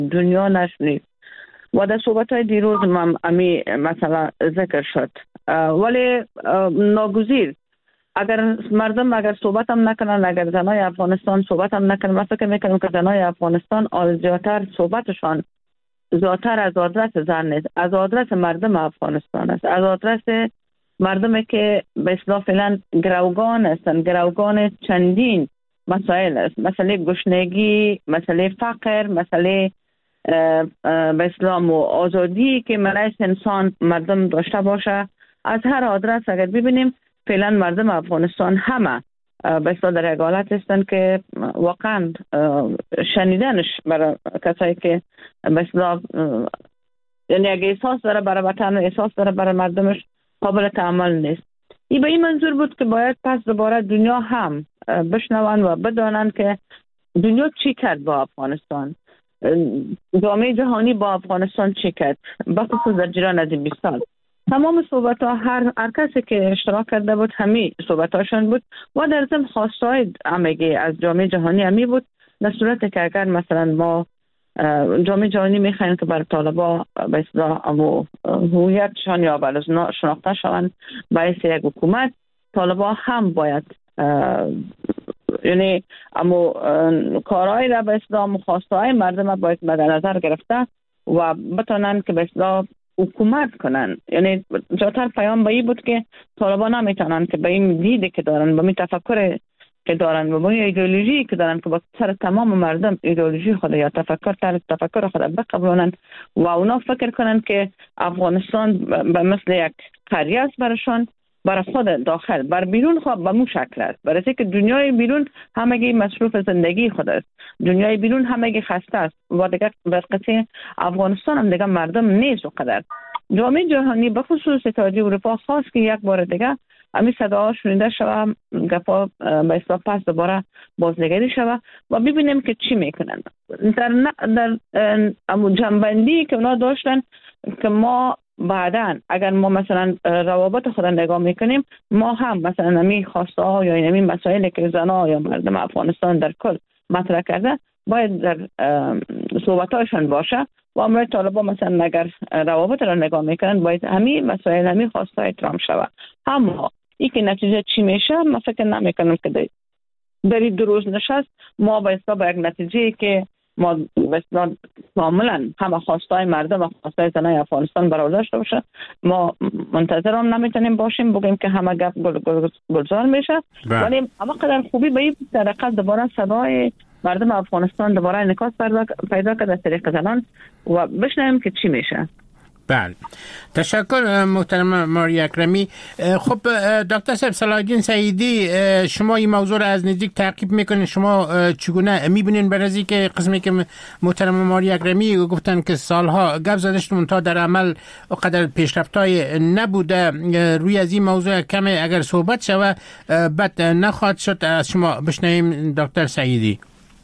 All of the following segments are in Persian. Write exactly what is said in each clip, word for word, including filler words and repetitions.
دنیا نشنید. و در صحبت های دیروز هم امی مثلا ذکر شد. ولی ناگزیر اگر مردم اگر صحبت هم نکنن، اگر زنای افغانستان صحبت هم نکنن، من فکر میکنم که زنای افغانستان آزادتر صحبتشان زیادتر از آدرس زن نیست، از آدرس مردم افغانستان است، از آدرس مردمی که به اصطلاح فعلا گروگان هستند، گروگان چندین مسائل است، مسئله گشنگی، مسئله فقر، مسئله به اصطلاح آزادی که مرای انسان مردم داشته باشه. از هر آدرس اگر ببینیم فعلا مردم افغانستان همه به اصطلاح در یک حالت هستند که واقعا شنیدنش برای کسایی که به اصطلاح یعنی اگه احساس داره برای وطن، احساس داره برای مردمش، قابل تحمل نیست. این به این منظور بود که باید پس دوباره دنیا هم بشنون و بدانند که دنیا چی کرد با افغانستان، جامعه جهانی با افغانستان چی کرد، بخصوص در جریان از این بیست سال. تمام صحبت ها هر, هر کسی که اشتراک کرده بود همی صحبت هاشون بود و در ضمن خواسته های همگی از جامعه جهانی همی بود، در صورتی که اگر مثلا ما جامعه جهانی میخواین که بر طالبا به اصطلاح امو هویتشان یا بر شناخته شوند باعث یک حکومت، طالبا هم باید یعنی امو کارهای را به اصطلاح خواسته های مردم باید مد نظر گرفته و بتونن که به اصطلاح حکومت کنن. یعنی جاتر پیام به این بود که طالبان نمیتونن که به این دیده که دارن، به این تفکر که دارن و به این ایدئولوژی که دارن که با سر تمام مردم ایدئولوژی خود یا تفکر تفکر خود بقبولن و اونا فکر کنن که افغانستان به مثل یک قریه است برشان، برای خود داخل، بر بیرون خود به مو شکل است، برای که دنیای بیرون همگی مصروف زندگی خود است، دنیای بیرون همگی خسته است و دیگه بر قصه افغانستان هم دیگه مردم نیست. و قدر جامعه جهانی به خصوص اتحادیه اروپا خواست که یک بار دیگه امی صداها شنیده شوه، گپا به اصطلاح پس دوباره بازنگری شوه و ببینیم که چی میکنن. در در جنبندی که اونا داشتن که ما بعداً اگر ما مثلا روابط خود نگاه میکنیم، ما هم مثلا نمی خواسته ها یا نمی مسائلی که زنها یا مردم افغانستان در کل مطرح کرده باید در صحبتاشون باشه و امروز طالبان مثلا اگر روابط را نگاه میکنن باید همین مسائل همین خواسته احترام شود. اما این که نتیجه چی میشه من فکر نمیکنم که در این دو روز نشست ما باید با یک نتیجه که ما بسیار کاملا همه خواستای مردم و خواستای زنای افغانستان برآورده داشته باشه. ما منتظر هم نمیتونیم باشیم بگیم که همه گپ گل گل گلزار میشه، ولی اما قدر خوبی به این طریقه دوباره صدای مردم افغانستان دوباره انعکاس پیدا کرده از طریق زنان و بشنویم که چی میشه. بله، تشکر محترم ماریا اکرمی. خب دکتر صاحب صلاح الدین سعیدی، شما این موضوع را از نزدیک تعقیب میکنین، شما چگونه میبینین برای که قسمی که محترم ماریا اکرمی گفتن که سالها گپ زده شد تا در عمل قدر پیشرفتای نبوده، روی از این موضوع کم اگر صحبت شوه بد نخواهد شد. از شما بشنویم دکتر سعیدی.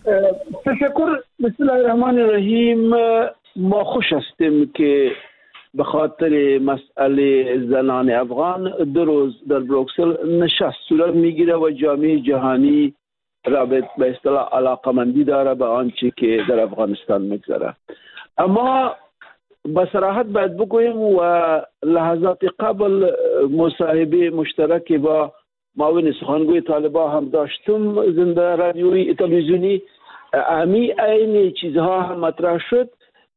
تشکر. بسم الله الرحمن الرحیم. ما خوش هستیم که به خاطر مسئله زنان افغان دو روز در بروکسل نشست صورت میگیره و جامعه جهانی رابط به اصطلاح علاقمندی داره به آنچه که در افغانستان میگذره. اما به صراحت باید بگویم و لحظات قبل مصاحبه مشترک با معاون سخنگوی طالبان هم داشتم زنده رادیویی تلویزیونی، امی این چیزها هم مطرح شد.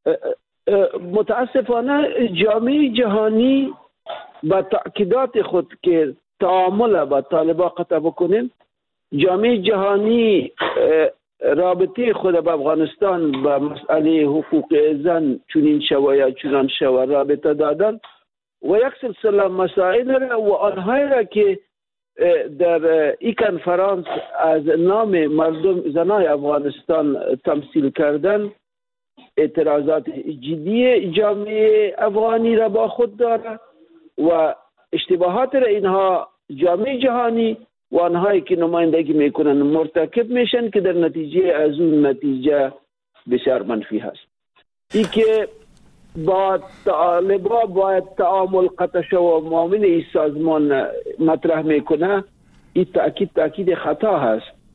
متاسفانه جامعه جهانی با تأکیدات خود که تعامل با طالبان قطع بکنیم، جامعه جهانی رابطه خود با افغانستان با مسئله حقوق زن چنین شوه یا چنان شوه رابطه دادن و یک سلسله مسائل را و آنهایی را که در این کنفرانس از نام مردم زنای افغانستان تمثیل کردن اعتراضات جدی جامعه افغانی را با خود داره و اشتباهات را اینها جامعه جهانی و آنهایی که نمایندگی میکنن مرتکب میشن که در نتیجه از اون نتیجه بسیار منفی هست. این که با طالبا باید تعامل قطع شو و معاون این سازمان مطرح میکنه، این تأکید تأکید خطا هست.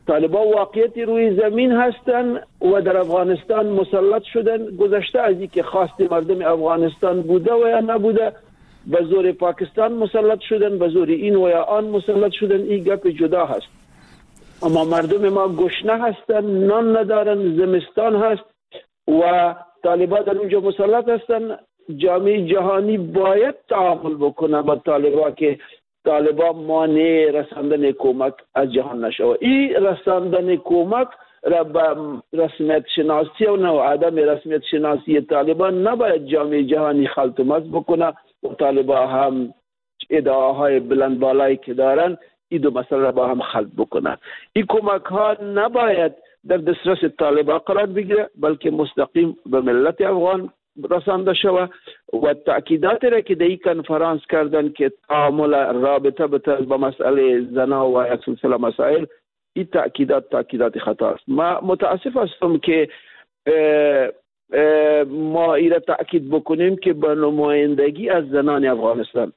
طالبان واقعیت روی زمین هستند و در افغانستان مسلط شدن. گذشته از اینکه خواست مردم افغانستان بوده و یا نبوده، به زور پاکستان مسلط شدن، به زور این و یا آن مسلط شدن، این گپ جدا هست. اما مردم ما گشنه هستن، نان ندارن، زمستان هست و طالبان در اونجا مسلط هستن. جامعه جهانی باید تعامل بکنه با طالبان که طالبان مانع رساندن کمک از جهان نشود. این رساندن کمک را به رسمیت شناسی و نه عدم رسمیت شناسی طالبان نباید جامعه جهانی خلط و مز بکنه و طالبان هم ادعاهای بلند بالایی که دارن این دو مسئله را با هم خلط بکنه. این کمک ها نباید در دسترس طالبان قرار بگیره بلکه مستقیم به ملت افغان رسانده شود و تأکیدات را که در این کنفرانس کردن که تعامل رابطه با مسئله زنا و یک سلسله مسائل، این تأکیدات تأکیدات خطا است. ما متاسف هستم که اه اه ما این را تأکید بکنیم که به نمایندگی از زنان افغانستان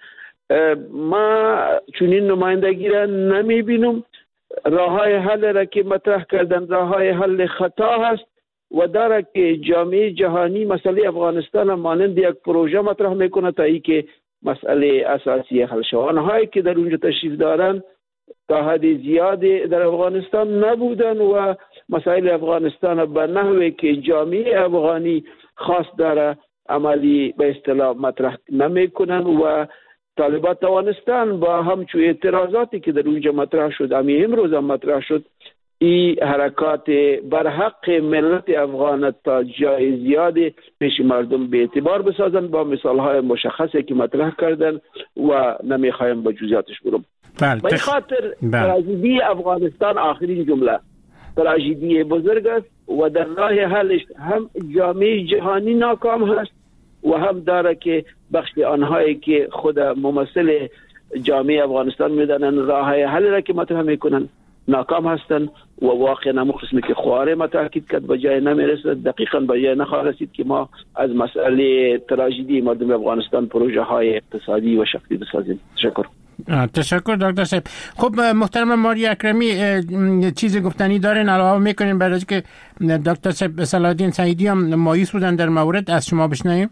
ما چنین نمایندگی را نمی بینم. راه های حل را که مطرح کردن راه های حل خطا هست و داره که جامعه جهانی مسئله افغانستان مانند یک پروژه مطرح میکنه تا ای که مسئله اساسی حل شود. آنهایی که در اونجا تشریف دارن تا حد زیاد در افغانستان نبودن و مسائل افغانستان به نحوی که جامعه افغانی خواست داره عملی به اصطلاح مطرح نمیکنن و طالبان توانستن با همچون اعتراضاتی که در اونجا مطرح شد، امی امروز هم مطرح شد، این حرکات بر حق ملت افغان تا جای زیاد پیش مردم به اعتبار بسازن با مثالهای مشخصی که مطرح کردن و نمیخوایم به جزئیاتش برم. به خاطر تراژدی افغانستان آخرین جمله تراژدی بزرگ است و در راه حلش هم جامعه جهانی ناکام هست و هم داره که بخش آنهایی که خود ممثل جامعه افغانستان میدانن راه حل را که مطرح میکنن ناکام هستند و واقعا همون قسمی که خواره ما تاکید کرد به جای نمیرسد، دقیقاً به جای نخواهد رسید که ما از مسئله تراژدی مردم افغانستان پروژه های اقتصادی و شخصی بسازیم. تشکر. تشکر دکتر صاحب. خب محترم ماریا اکرمی چیزی گفتنی دارین علاوه میکنین برای که دکتر صاحب صلاح الدین سعیدی هم مایوس بودن در مورد از شما بشنویم؟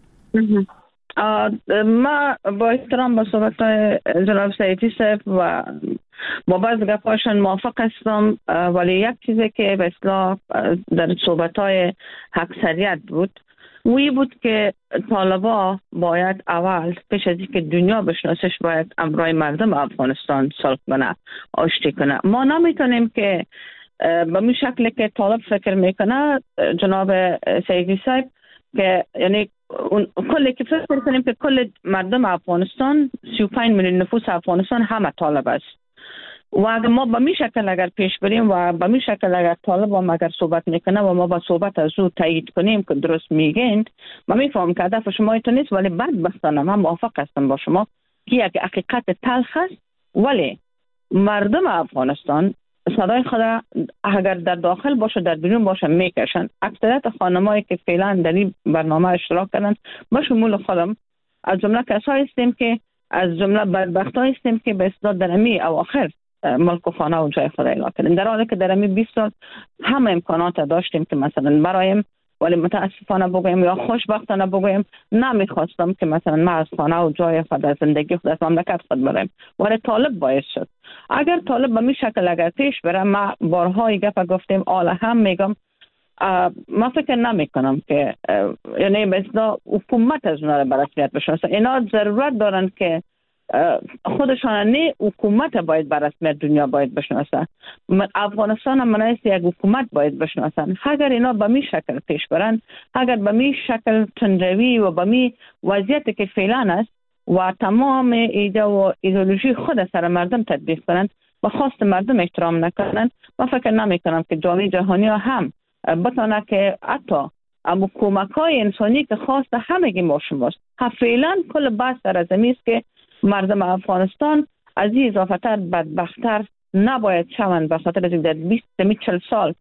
ما با احترام با صحبت جناب سعیدی صاحب و با بعض گپاشون موافق هستم، ولی یک چیزی که به اصطلاح در صحبت‌های اکثریت بود وی بود که طالبان باید اول پیش از اینکه دنیا بشناسش باید امرای مردم افغانستان صلح کنه، آشتی کنه. ما نمیتونیم که به می شکلی که طالب فکر میکنه جناب سعیدی صاحب که یعنی اون کلی که فکر کنیم که کل مردم افغانستان سی و پنج میلیون نفوس افغانستان همه طالب است و اگر ما به می شکل اگر پیش بریم و به می شکل اگر طالب هم اگر صحبت میکنه و ما با صحبت از او تایید کنیم که درست میگین، ما میفهم که هدف شما ایتون نیست، ولی بدبختانه من موافق هستم با شما که یک حقیقت تلخ است، ولی مردم افغانستان صدای خود اگر در داخل باشه در بیرون باشه میکشن. اکثریت خانمایی که فعلا در این برنامه اشتراک کردن با شمول خودم از جمله کسایی هستیم که از جمله بدبختایی هستیم که به اصطلاح در امی اواخر ملک و خانه و جای خود اعلام کردیم، در حالی که در امی بیست سال همه امکانات داشتیم که مثلا برایم، ولی متاسفانه بگویم یا خوشبختانه بگویم نمیخواستم که مثلا ما از خانه و جای خود از زندگی خود از مملکت خود برایم، ولی طالب باعث شد. اگر طالب به می شکل اگر پیش بره، ما بارهای گپ گفتیم آله هم میگم ما فکر نمی کنم که یعنی مثلا حکومت از اونا را به رسمیت بشناسه. اینا ضرورت دارن که خودشان نه حکومت باید به رسمیت دنیا باید بشناسه، افغانستان هم منایست یک حکومت باید بشناسن. اگر اینا به می شکل پیش برن، اگر به می شکل تندروی و به می وضعیت که فعلا است و تمام ایده و ایدئولوژی خود سر مردم تطبیق کنند و خواست مردم احترام نکنند، من فکر نمی کنم که جامعه جهانی ها هم بتونه که حتی اما کمک های انسانی که خواست همگی ما شماست. فعلا کل بحث در زمین است که مردم افغانستان از این اضافه تر بدبختتر نباید شوند، به خاطر از در بیست تا چهل سال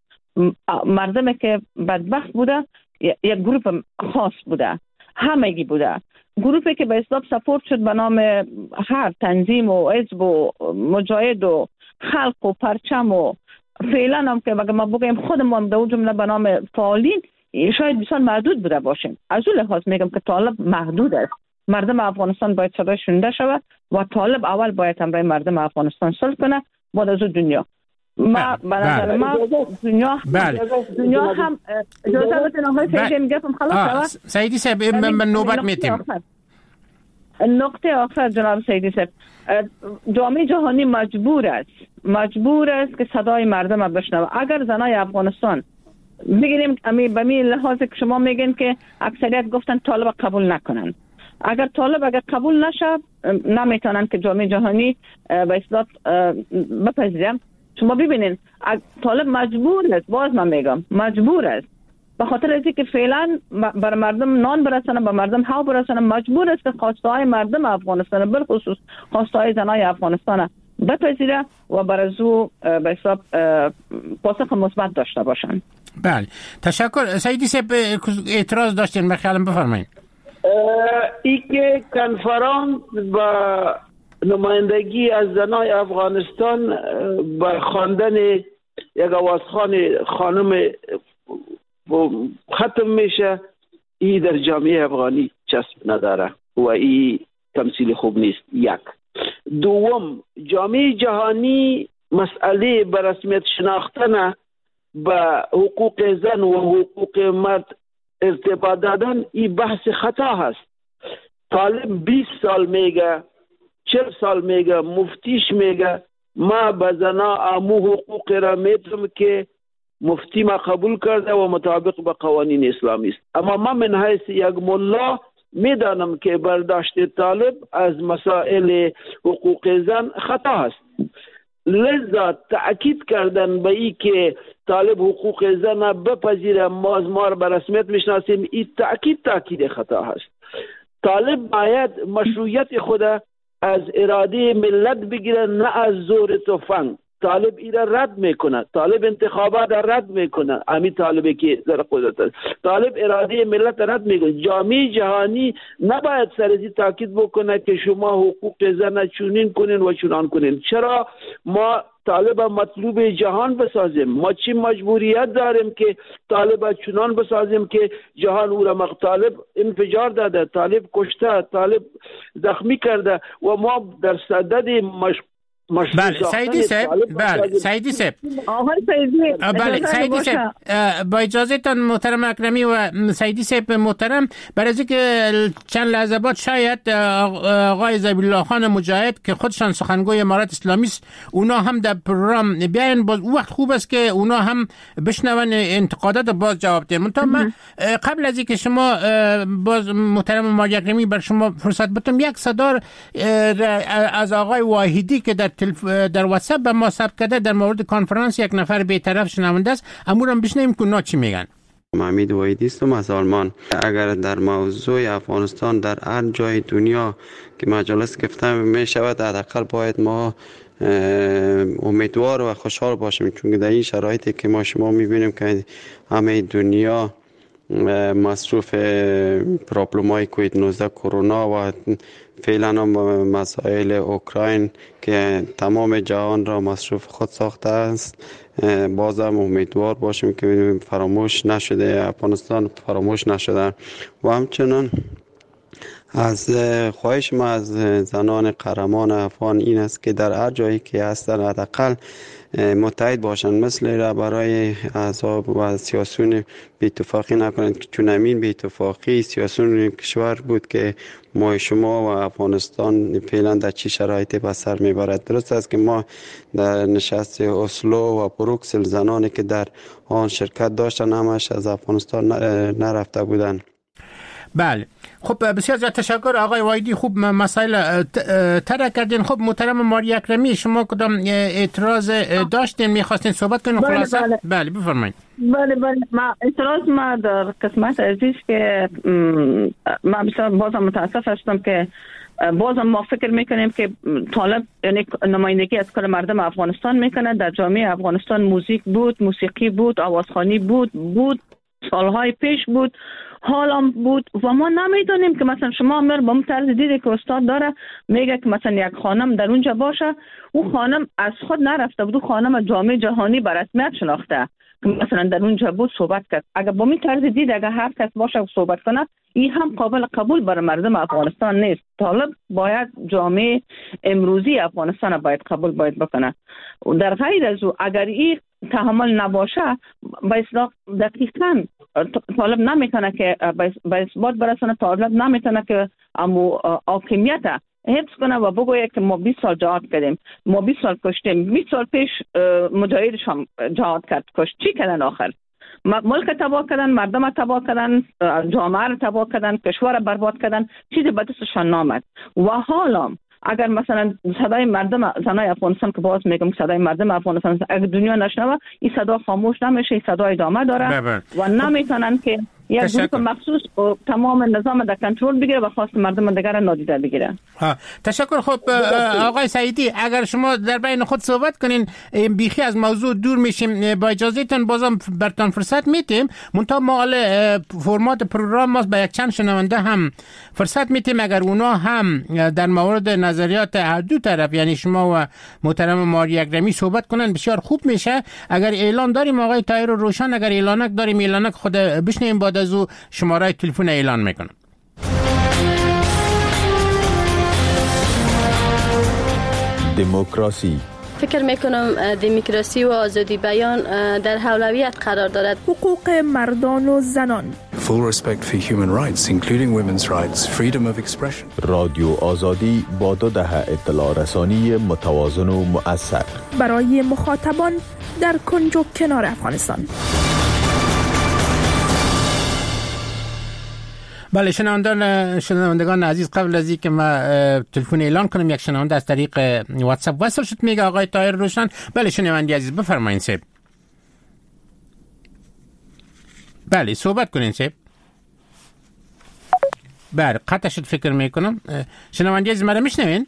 مردم که بدبخت بوده یک گروه خاص بوده، همگی بوده، گروهی که به اصطلاح سپورت شد به نام هر تنظیم و حزب و مجاهد و خلق و پرچم و فعلا هم که اگر ما بگیم خودمون در جمله به نام فعالین شاید بسیار محدود بوده باشیم. از اون لحاظ میگم که طالب محدود است. مردم افغانستان باید صدای شنیده شود و طالب اول باید همراه مردم افغانستان صلح کنه بعد از دنیا. ما به نظر ما دنیا دنیا هم اجازه بدین آقای سیدی میگم خلاص سیدی صاحب من نوبت میتیم. نقطه آخر جناب سیدی صاحب، جامعه جهانی مجبور است مجبور است که صدای مردم را بشنوه. اگر زنای افغانستان بگیریم امی به می لحاظ که شما میگین که اکثریت گفتن طالب قبول نکنن، اگر طالب اگر قبول نشه نمیتونن که جامعه جهانی به اصطلاح بپذیره. شما ببینین طالب مجبور است، باز من میگم مجبور است، به خاطر از اینکه فعلا بر مردم نان برسانه، به مردم هوا برسانه، مجبور است که خواستهای مردم افغانستان بالخصوص خواستهای زنای افغانستان بپذیره و بر از او به حساب پاسخ مثبت داشته باشند. بله تشکر. سیدی صاحب اعتراض داشتین بخیالم بفرمایید. ای که کنفرانس با نمایندگی از زنای افغانستان با خواندن یک آوازخوان خانم ختم میشه، ای در جامعه افغانی چسب نداره و ای تمثیل خوب نیست. یک. دوم، جامعه جهانی مسئله به رسمیت شناختن به حقوق زن و حقوق مرد ارتباط دادن این بحث خطا هست. طالب بیست سال میگه، چل سال میگه، مفتیش میگه ما به زنا امو حقوق را میتونم که مفتی ما قبول کرده و مطابق به قوانین اسلامی است. اما من من حیث یک ملا میدانم که برداشت طالب از مسائل حقوق زن خطا است. لذا تأکید کردن به ای که طالب حقوق زن بپذیره ما از ما به رسمیت میشناسیم، این تأکید تأکید خطا است. طالب باید مشروعیت خود از اراده ملت بگیره، نه از زور تفنگ. طالب ایره رد میکنه، طالب انتخابات رد میکنه، امی طالبی که در قدرت است. طالب اراده ملت رد میکنه. جامعه جهانی نباید سرزی تاکید بکنه که شما حقوق زن چونین کنین و چونان کنین. چرا ما طالب مطلوب جهان بسازیم؟ ما چی مجبوریت داریم که طالب چونان بسازیم که جهان او را مق طالب انفجار داده، طالب کشته، طالب زخمی کرده و ما در صدد مش بله سیدی صاحب، بله سیدی صاحب، آقای سیدی، بله سیدی صاحب با اجازه تان محترم اکرمی و سیدی صاحب محترم، برای اینکه چند لحظه بعد شاید آقای ذبیح الله خان مجاهد که خودشان سخنگوی امارت اسلامی است اونا هم در پروگرام بیاین، باز وقت خوب است که اونا هم بشنون انتقادات باز جواب دهن. من قبل از اینکه شما باز محترم ماریا اکرمی بر شما فرصت بدم، یک صدا از آقای واحدی که در در واتساپ به ما ثبت کرده در مورد کنفرانس یک نفر بی‌طرف شنونده است، امورم بشنویم که اونا چی میگن. حمید واحدی هستم از آلمان. اگر در موضوع افغانستان در هر جای دنیا که مجلس گفته می شود، حداقل باید ما امیدوار و خوشحال باشیم، چون در این شرایطی که ما شما میبینیم که همه دنیا مصروف پرابلم های کووید نوزده کرونا و فعلا هم مسائل اوکراین که تمام جهان را مصروف خود ساخته است، بازم امیدوار باشیم که فراموش نشده، افغانستان فراموش نشده. و همچنان از خواهش ما از زنان قهرمان افغان این است که در هر جایی که هستند حداقل متحد باشند، مثل را برای احزاب و سیاسیون بی‌اتفاقی نکنند، چون همین بی‌اتفاقی سیاسیون کشور بود که ما شما و افغانستان فعلا در چه شرایطی به سر میبرد. درست است که ما در نشست اسلو و بروکسل زنانی که در آن شرکت داشتن همش از افغانستان نرفته بودند. بله خب بسیار زیاد تشکر آقای واحدی، خوب مسائل طرح کردین. خب محترم ماریا اکرمی، شما کدام اعتراض داشتین میخواستین صحبت کنین؟ بله خلاصه بله. بله بفرمایید. بله بله ما اعتراض ما در قسمت عزیز که ما بسیار بازم متاسف هستم که بازم ما فکر میکنیم که طالب یعنی نمایندگی از کل مردم افغانستان میکنه. در جامعه افغانستان موزیک بود، موسیقی بود، آوازخوانی بود بود سالهای پیش بود، حالم بود و ما نمیدونیم که مثلا شما مر با طرز دیدی که استاد داره میگه که مثلا یک خانم در اونجا باشه، او خانم از خود نرفته بود، او خانم جامعه جهانی به رسمیت شناخته که مثلا در اونجا بود صحبت کرد. اگر با می طرز دید اگر هر کس باشه صحبت کنه، این هم قابل قبول برای مردم افغانستان نیست. طالب باید جامعه امروزی افغانستان باید قبول باید بکنه. و در غیر از او اگر این تحمل نباشه، با اصلاح دقیقاً طالب نمیتونه که با اثبات برسونه، طالب نمیتونه که امو حاکمیت حفظ کنه و بگویه که ما بیست سال جهاد کردیم، ما بیست سال کشتیم. بیست سال پیش مجاهدش هم جهاد کرد، کشت. چی کردن آخر؟ ملک تباه کردن، مردم تباه کردن، جامعه رو تباه کردن، کشور رو برباد کردن، چیزی به دستشان نامد. و حالا اگر مثلا صدای مردم زنای افغانستان که باز میگم صدای مردم افغانستان اگر دنیا نشنوه، این صدا خاموش نمیشه، این صدا ادامه داره ببر. و نمیتونن که یک گروه مخصوص تمام نظام در کنترل بگیره و خواست مردم دیگر را نادیده بگیره. ها تشکر. خب آقای سعیدی، اگر شما در بین خود صحبت کنین، بیخی از موضوع دور میشیم، با اجازهتون بازم برتان فرصت میتیم، منتها ما فرمات پروگرام ما به یک چند شنونده هم فرصت میتیم اگر اونا هم در مورد نظریات هر دو طرف، یعنی شما و محترم ماریا اکرمی صحبت کنن، بسیار خوب میشه. اگر اعلان داریم آقای طاهر روشن، اگر اعلانک داریم اعلانک خود بشنیم، بعد از او شماره تلفن اعلان میکنم. دموکراسی. فکر میکنم دموکراسی و آزادی بیان در اولویت قرار دارد. حقوق مردان و زنان. Full respect for human rights, including women's rights, freedom of expression. رادیو آزادی با دو دهه اطلاع رسانی متوازن و مؤثر برای مخاطبان در کنج و کنار افغانستان. بله شنوندگان شنوندگان عزیز، قبل از اینکه ما تلفن اعلان کنم، یک شنونده از طریق واتساپ وصل شد، میگه آقای طاهر روشن. بله شنونده عزیز بفرمایید سیب. بله صحبت کنین سیب. بله قطع شد فکر میکنم. شنونده عزیز مرا میشنوین؟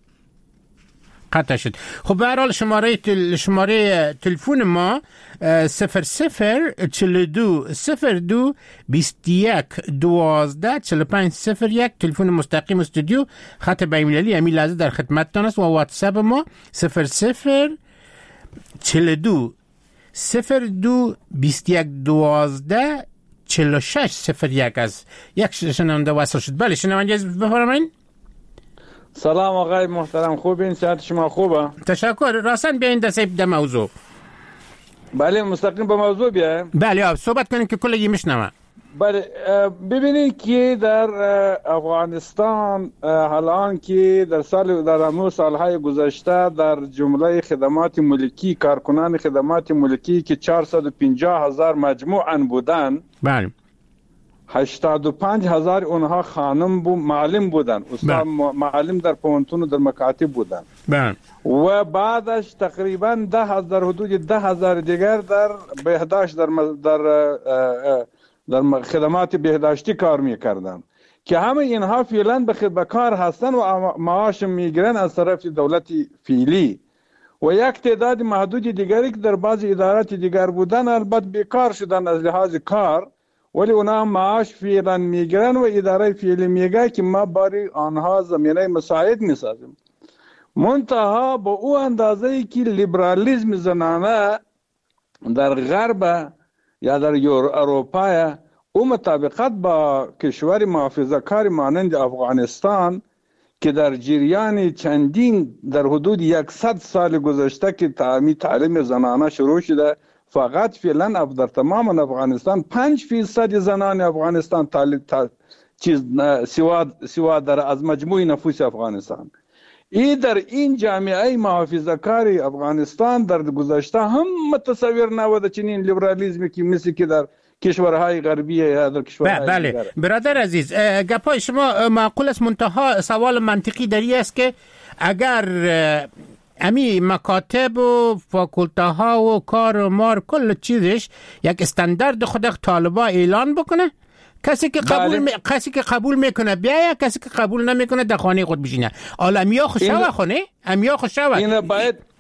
قطع شد. خب به هر حال شماره تل... شماره تلفن ما صفر صفر چهل و دو صفر دو بیست و یک دوازده چهل و پنج صفر یک، تلفن مستقیم استودیو، خط بین‌المللی امی لحظه در خدمتتان است. و واتساپ ما صفر صفر چهل و دو صفر دو بیست و یک دوازده چهل و شش صفر یک از یک شنونده وصل شد. بله شنونده بفرمایید. سلام آقای محترم، خوبین؟ صحت شما خوبه؟ تشکر. راستن بیاین دست به موضوع. بله مستقیم به موضوع بیایم. بله صحبت کنین که کلی میشنوه. بله ببینید که در افغانستان الان که در سال در همون سالهای گذشته در جمله خدمات ملکی، کارکنان خدمات ملکی که چهارصد و پنجاه هزار مجموعاً بودن، بله هشتاد و پنج هزار اونها خانم بو معلم بودن، استاد معلم در پوهنتون و در مکاتب بودن. بله. و بعدش تقریبا ده هزار حدود ده هزار دیگر در بهداشت در در در خدمات بهداشتی کار میکردن که همه اینها فعلا به کار هستن و معاش میگیرن از طرف دولت فعلی، و یک تعداد محدود دیگری که در بعض ادارات دیگر بودن البته بیکار شدن از لحاظ کار، ولی اونا معاش فعلا میگیرن و اداره فعلی میگه که ما برای آنها زمینه مساعد میسازیم. منتها با او اندازه‌ای که لیبرالیسم زنانه در غرب یا در اروپا او مطابقت با کشور محافظه‌کار مانند افغانستان که در جریان چندین در حدود یکصد سال گذشته که تعلیم تعلیم زنانه شروع شده، فقط فعلا در تمام افغانستان پنج فیصد زنان افغانستان تعلیم تا چیز سواد سواد در از مجموع نفوس افغانستان. این در این جامعه محافظه‌کار افغانستان در گذشته هم متصور نبوده چنین لیبرالیسمی که مثل که در کشورهای غربی یا در کشورهای بله دیگر. برادر عزیز، گپای شما معقول است، منتها سوال منطقی داری است که اگر امی مکاتب و فاکولتاها و کار و مار کل چیزش یک استاندارد خود طالبا اعلان بکنه، کسی که قبول بله. می... کسی که قبول میکنه بیاید، کسی که قبول نمیکنه در خانه خود بشینه. حالا امیا خوشاوه خونه امیا خوشاوه این باید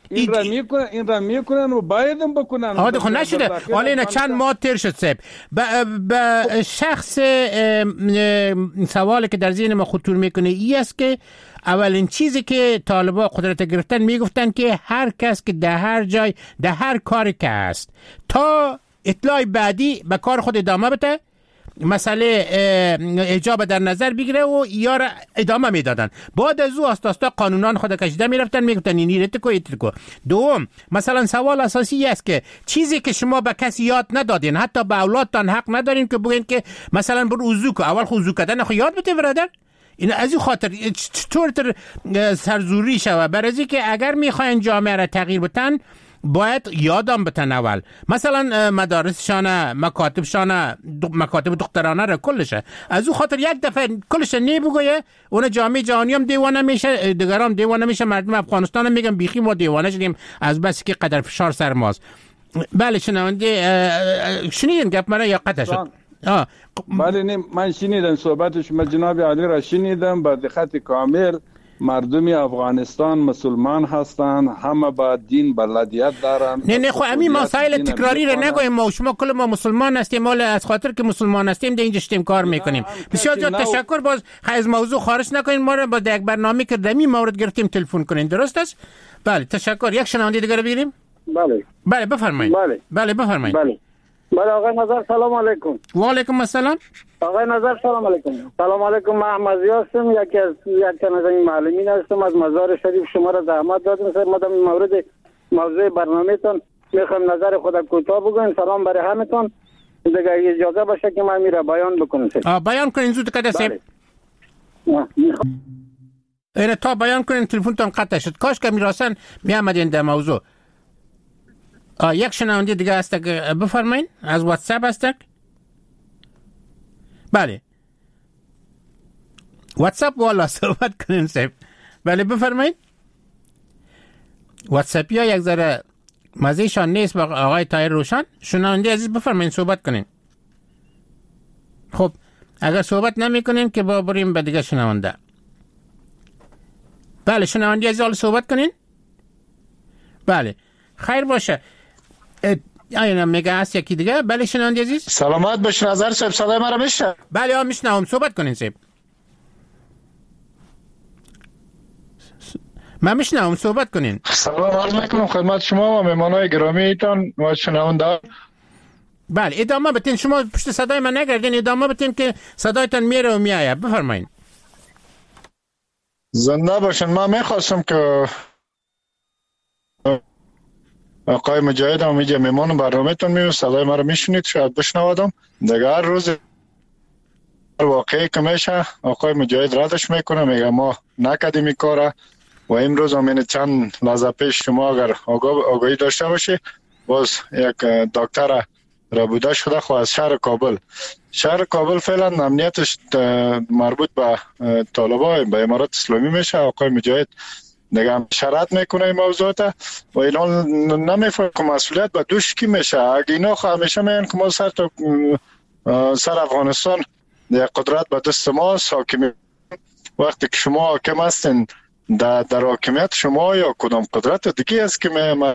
این را میکنن این را میکنن و بایدم بکنن. آده خب نشده. حالا اینا چند ماه تیر شد سب به شخص سوالی که در ذهن ما خطور میکنه ای است که اولین چیزی که طالبا قدرت گرفتن میگفتن که هر کس که در هر جای در هر کاری که هست تا اطلاع بعدی به کار خود ادامه بده، مسئله اجابه در نظر بگیره و یا را ادامه میدادن. بعد از او آستاستا قانونان خود کشیده میرفتن میگفتن اینی رتکو ایتکو. دوم مثلا سوال اساسی است که چیزی که شما به کسی یاد ندادین، حتی به اولادتان حق ندارین که بگین که مثلا بر وضو کو، اول خود وضو کردن خو یاد بده برادر. این از این خاطر چطور تر سرزوری شوه برای که اگر میخواین جامعه را تغییر بدن باید یادم بتن اول، مثلا مدارسشانه، مکاتبشانه، مکاتب دخترانه را کلشه. از او خاطر یک دفعه کلش نی بگویه اون جامعه جهانی هم دیوانه میشه، دیگران دیوانه میشه، مردم افغانستان هم میگن بیخی ما دیوانه شدیم از بس که قدر فشار سر ماست. بله شنونده شنیدین گپ مرا یا قطع شد؟ آه بله نه من شنیدم صحبت شما جناب علی را شنیدم. با دقت کامل مردم افغانستان مسلمان هستند، همه با دین بلدیت دارن. نه نه خو امی مسائل تکراری را نگویم، ما شما کل ما مسلمان هستیم، مال از خاطر که مسلمان هستیم در اینجا شتیم کار میکنیم. بسیار زیاد تشکر. باز از موضوع خارج نکنین، ما را با یک برنامه که دمی مورد گرفتیم تلفن کنین، درست است؟ بله تشکر. یک شنونده دیگه بگیریم. بله بله بفرمایید. بله بله بفرمایید. بله بله آقای نظر سلام علیکم. و علیکم السلام. آقای نظر سلام علیکم. سلام علیکم. من احمدی هستم، یکی از یک تن از این معلمین هستم از مزار شریف. شما را زحمت دادم سر مدام این مورد موضوع برنامه‌تون میخوام نظر خودم کوتاه بگم. سلام برای همتون. دیگه اجازه باشه که من میره بیان بکنم. آ بیان کنین زود کده سه. اینه تا بیان کنین تلفنتون قطع شد. کاش که میراسن میامدین در موضوع. آ یک شنونده دیگه هست که بفرمایین از واتساپ هست. بله واتساپ والا صحبت کنین صاحب. بله بفرمایید. واتساپی ها یک ذره مزهشان نیست با آقای طاهر روشن. شنونده عزیز بفرمایید صحبت کنین. خب اگر صحبت نمی کنین که با بریم به دیگه شنونده. بله شنونده عزیز حالا صحبت کنین. بله خیر باشه. اینا میگه هست یکی دیگه. بله شنونده عزیز سلامت باش نظر صاحب. صدای مرا میشه؟ بله ها میشنوم. صحبت کنین صاحب. من میشنوم صحبت کنین. سلام عرض میکنم خدمت شما و مهمانای گرامیتان و شنونده. بله ادامه بتین. شما پشت صدای من نگردین، ادامه بتین که صدایتان میره و میایه. بفرمایین. زنده باشن. من میخواستم که آقای مجاهد هم میگه میمون برنامه‌تون میو صدای ما رو میشنید، شاید بشنوادم. دیگه هر روز واقعی که میشه آقای مجاهد ردش میکنه، میگه ما نکردیم این کاره. و امروز هم چند لحظه پیش شما اگر آگاهی داشته باشی باز یک دکتر را بوده شده خو از شهر کابل. شهر کابل فعلا امنیتش مربوط به طالبان به امارات اسلامی میشه. آقای مجاهد دیگه هم شرط میکنه این موضوعات و اینا نمیفهمه که مسئولیت به دوش کی میشه. اگه اینا همیشه میگن که ما سر تا سر افغانستان قدرت به دست ما حاکم، وقتی که شما حاکم هستین در در حاکمیت شما یا کدام قدرت دیگه است که می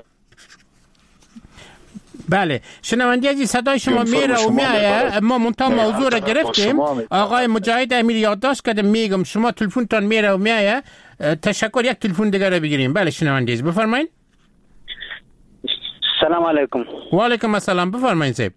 بله شنونده عزیز صدای شما میره و میایه. ما منتها موضوع را گرفتیم. آقای مجاهد امیر یادداشت کردم میگم شما تلفنتون میره و میایه. تشکر. یک تلفن دیگه را بگیریم. بله شنونده عزیز بفرمایید. سلام علیکم. و علیکم السلام. بفرمایید صاحب.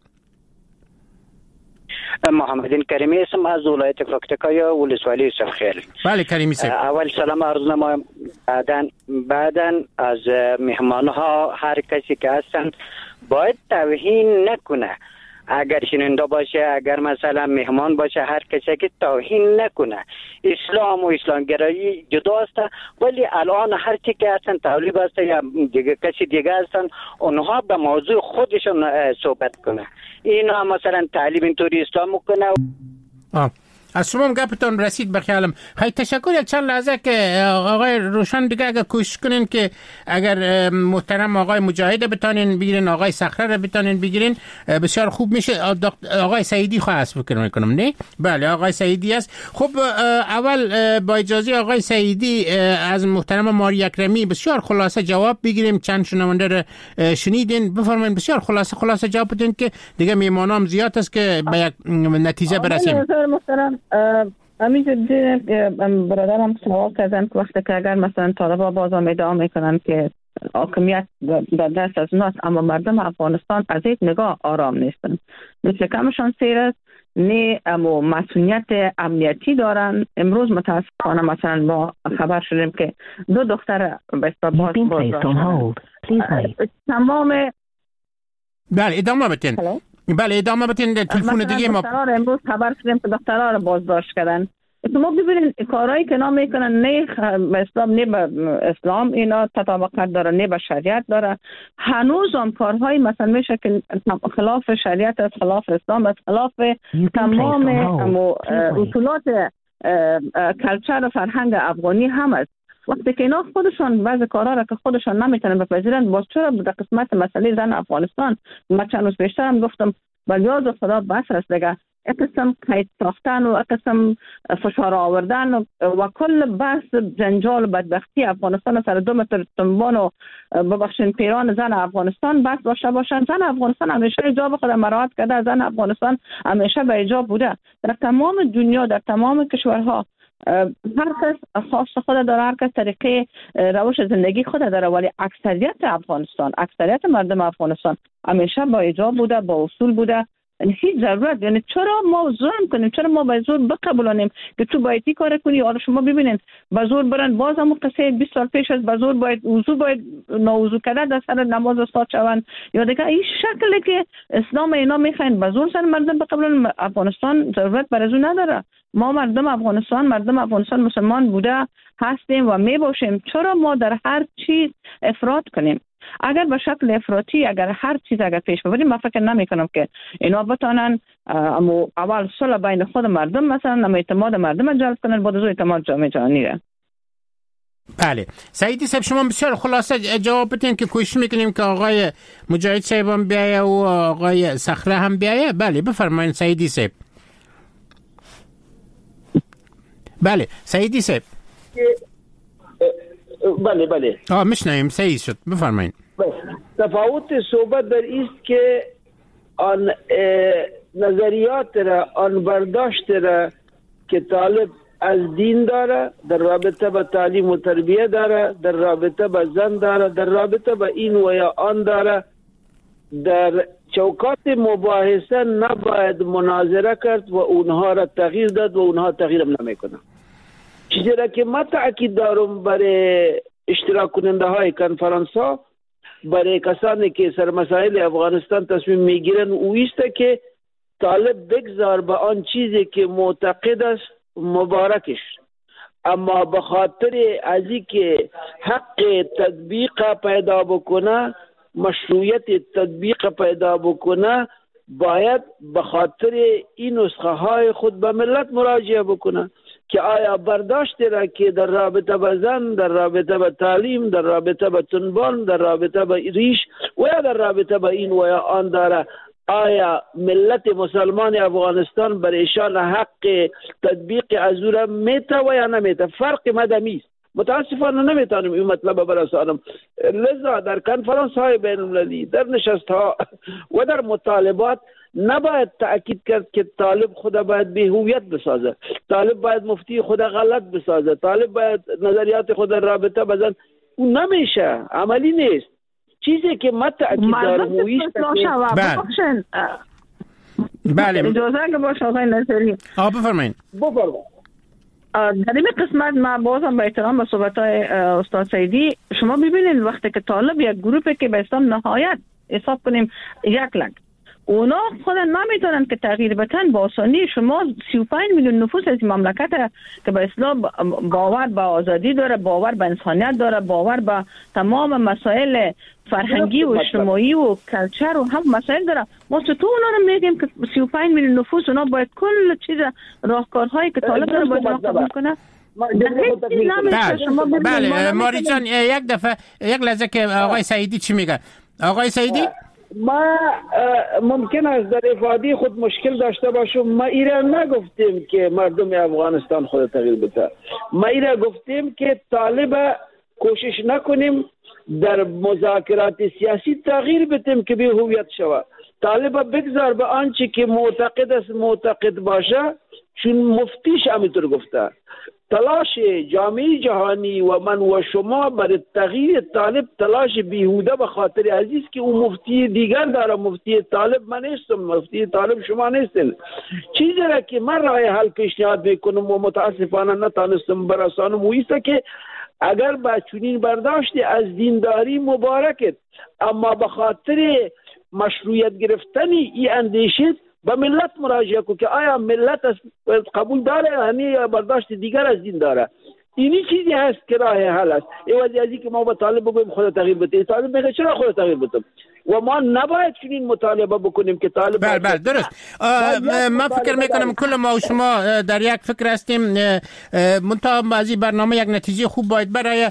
محمدین کریمی اسم از ولایت فاکتکای ولسوالی سفخیل. بله کریمی صاحب. اول سلام عرض نمایم. بعدن بعدن از مهمان ها هر کسی که هستن باید توهین نکنه. اگر شنونده باشه، اگر مثلا مهمان باشه، هر کسی که توهین نکنه. اسلام و اسلامگرایی جدا است، ولی الان هر چی که هستن طالب هست یا دیگه کسی دیگه هستن اونها به موضوع خودشون صحبت کنه. اینا مثلا تعلیم اینطوری اسلام کنه. آه از شما گپتون رسید به خیالم. خیلی تشکر. یک چند لحظه که آقای روشن دیگه اگر کوشش کنین که اگر محترم آقای مجاهد بتونین بگیرین، آقای صخره رو بتونین بگیرین، بسیار خوب میشه. آقای سعیدی خواست فکر میکنم نه؟ بله آقای سعیدی است. خب اول با اجازه آقای سعیدی از محترم ماری اکرمی بسیار خلاصه جواب بگیریم. چند شنونده رو شنیدین، بفرمایید بسیار خلاصه خلاصه جواب بدین که دیگه میمانام زیاد است که به یک نتیجه برسیم. محترم همینجور برادرم سوال کردن که وقتی که اگر مثلا طالبا باز هم ادعا میکنن که حاکمیت در دست از اوناست، اما مردم افغانستان از این نگاه آرام نیستن، مثل کمشان سیر است، نه اما مسئولیت امنیتی دارن. امروز متاسفانه مثلا ما خبر شدیم که دو دختر به باز تمام. بله ادامه بدین. بله ادامه بدین. تلفن دیگه ما امروز خبر شدیم که دخترها رو بازداشت کردن. شما ببینید کارهایی که اینا میکنن نه به اسلام نه به اسلام اینا تطابقت داره، نه به شریعت داره. هنوز هم کارهایی مثلا میشه که خلاف شریعت است، خلاف اسلام است، خلاف تمام اصولات کلچر و فرهنگ افغانی هم است. وقتی که اینا خودشان بعض کارها را که خودشان نمیتونن بپذیرن، باز چرا در قسمت مسئله زن افغانستان ما چند روز بیشتر هم گفتم بلیاز خدا بس است دیگه، اقسم قید ساختن و اقسم فشار آوردن و, و کل بحث جنجال و بدبختی افغانستان سر دو متر تنبان و ببخشین پیران زن افغانستان بس باشه باشن. زن افغانستان همیشه ایجاب خود مراعات کرده، زن افغانستان همیشه به ایجاب بوده. در تمام دنیا در تمام کشورها هر کس خاص خود داره، هر کس طریقه روش زندگی خود داره، ولی اکثریت افغانستان، اکثریت مردم افغانستان همیشه با ایجاب بوده، با اصول بوده. هیچ ضرورت، یعنی چرا ما ظلم کنیم، چرا ما به زور بقبولانیم که تو باید کار کنی؟ حالا شما ببینید به زور برن، باز هم قصه بیست سال پیش از به زور باید وضو باید نوضو کرده در سر نماز استاد شوند، یا دیگه این شکلی که اسلام اینا میخواین به زور سر مردم بقبولن. افغانستان ضرورت برای زور نداره. ما مردم افغانستان مردم افغانستان مسلمان بوده هستیم و میباشیم. چرا ما در هر چیز افراط کنیم؟ اگر به شکل افراطی اگر هر چیز اگر پیش ببریم، من فکر نمی کنم که اینا بتونن اول صلح بین خود مردم مثلا نم اعتماد مردم جلب کنن، بعد از اعتماد جامعه جهانی را. بله سعیدی صاحب شما بسیار خلاصه جواب بدین که کوشش میکنیم که آقای مجاهد صاحب هم بیایه و آقای صخره هم بیایه. بله بفرمایید سعیدی صاحب. بله سعیدی صاحب. بله بله آه میشنویم. سعید شد بفرمایید. تفاوت صحبت در ایست که آن نظریات را، آن برداشت را که طالب از دین داره، در رابطه با تعلیم و تربیه داره، در رابطه با زن داره، در رابطه با این و یا آن داره، در چوکات مباحثه نباید مناظره کرد و اونها را تغییر داد و اونها تغییرم نمیکنه. چیزی را که من تأکید دارم برای اشتراک کننده های کنفرانس ها، برای کسانی که سر مسائل افغانستان تصمیم میگیرن، اویسته که طالب بگذار به آن چیزی که معتقد است مبارکش، اما به خاطر ازی که حق تطبیق پیدا بکنه، مشروعیت تطبیق پیدا بکنه، باید به خاطر این نسخه های خود به ملت مراجعه بکنه که آیا برداشت را که در رابطه با زن، در رابطه با تعلیم، در رابطه با تنبان، در رابطه با ریش و یا در رابطه با این و یا آن داره، آیا ملت مسلمان افغانستان بر ایشان حق تطبیق از او را میته و یا نمیته؟ فرق مدمی است. متاسفانه نمیتونم این مطلب برسانم. لذا در کنفرانس های بین المللی، در نشست ها و در مطالبات نباید تأکید کرد که طالب خدا باید به هویت بسازه، طالب باید مفتی خدا غلط بسازه، طالب باید نظریات خدا رابطه بزن. اون نمیشه، عملی نیست. چیزی که من تأکید دارم اویش ببخشن بله اجازه که باشه آقای نظری آه بفرمایید. بفرمایید. در این قسمت من بازم با احترام به صحبت‌های استاد سعیدی، شما ببینید وقتی که طالب یک گروپی که به اسلام نهایت حساب کنیم یک لک اونا خودن نمیتونن که تغییر بدن با آسانی. شما سی و پنج میلیون نفوس از مملکت که به اصطلاح باور به آزادی داره، باور به انسانیت داره، باور به تمام مسائل فرهنگی و اجتماعی و کلچر و هم مسائل داره، ما چطور اونا رو میگیم که سی و پنج میلیون نفوس اونا باید کل چیز راهکارهایی که طالب داره باید قبول کنه؟ بله بله ماری جان یک دفعه یک لحظه که آقای سعیدی چی میگه؟ آقای سعیدی ما ممکن است در افاده خود مشکل داشته باشم. ما ایران نگفتیم که مردم افغانستان خود تغییر بده، ما ایران گفتیم که طالب کوشش نکنیم در مذاکرات سیاسی تغییر بدیم که به هویت شود. طالب بگذار به آنچه که معتقد است معتقد باشه، چون مفتیش همینطور گفته. تلاش جامعه جهانی و من و شما برای تغییر طالب تلاش بیهوده به خاطر عزیز که اون مفتی دیگر داره. مفتی طالب من نیستم، مفتی طالب شما نیستین. چیزی را که من راه حل پیشنهاد میکنم و متاسفانه نتانستم برسانم و ایسته که اگر با چنین برداشتی از دینداری مبارکت، اما به خاطر مشروعیت گرفتنی ای اندیشید به ملت مراجعه کو که آیا ملت قبول داره یعنی برداشت دیگر از دین داره. اینی چیزی هست که راه حل است. ایوازی ازی که ما با طالب بگویم خود تغییر بده، طالب میگه چرا خود تغییر بدم و ما نباید چنین مطالبه بکنیم که طالب. بله بله درست. من فکر میکنم کل ما و شما در یک فکر هستیم. منتها از این برنامه یک نتیجه خوب باید برای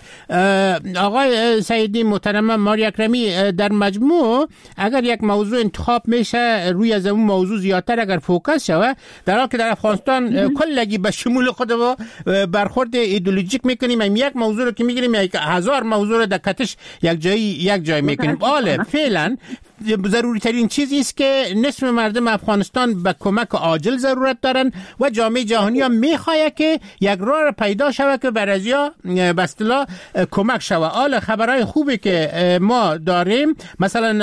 آقای سعیدی محترم ماری اکرمی در مجموع اگر یک موضوع انتخاب میشه روی از اون موضوع زیادتر اگر فوکس شوه، در حالی که در افغانستان کلگی به شمول خود و برخورد ایدئولوژیک میکنیم، هم یک موضوع رو که میگیریم یک هزار موضوع رو در کتش یک جایی یک جای میکنیم. آله فعلا ضروری ترین چیزی است که نصف مردم افغانستان به کمک عاجل ضرورت دارن و جامعه جهانی هم میخواه که یک راه پیدا شود که بر ازیا به اصطلاح کمک شود. حالا خبرهای خوبی که ما داریم، مثلا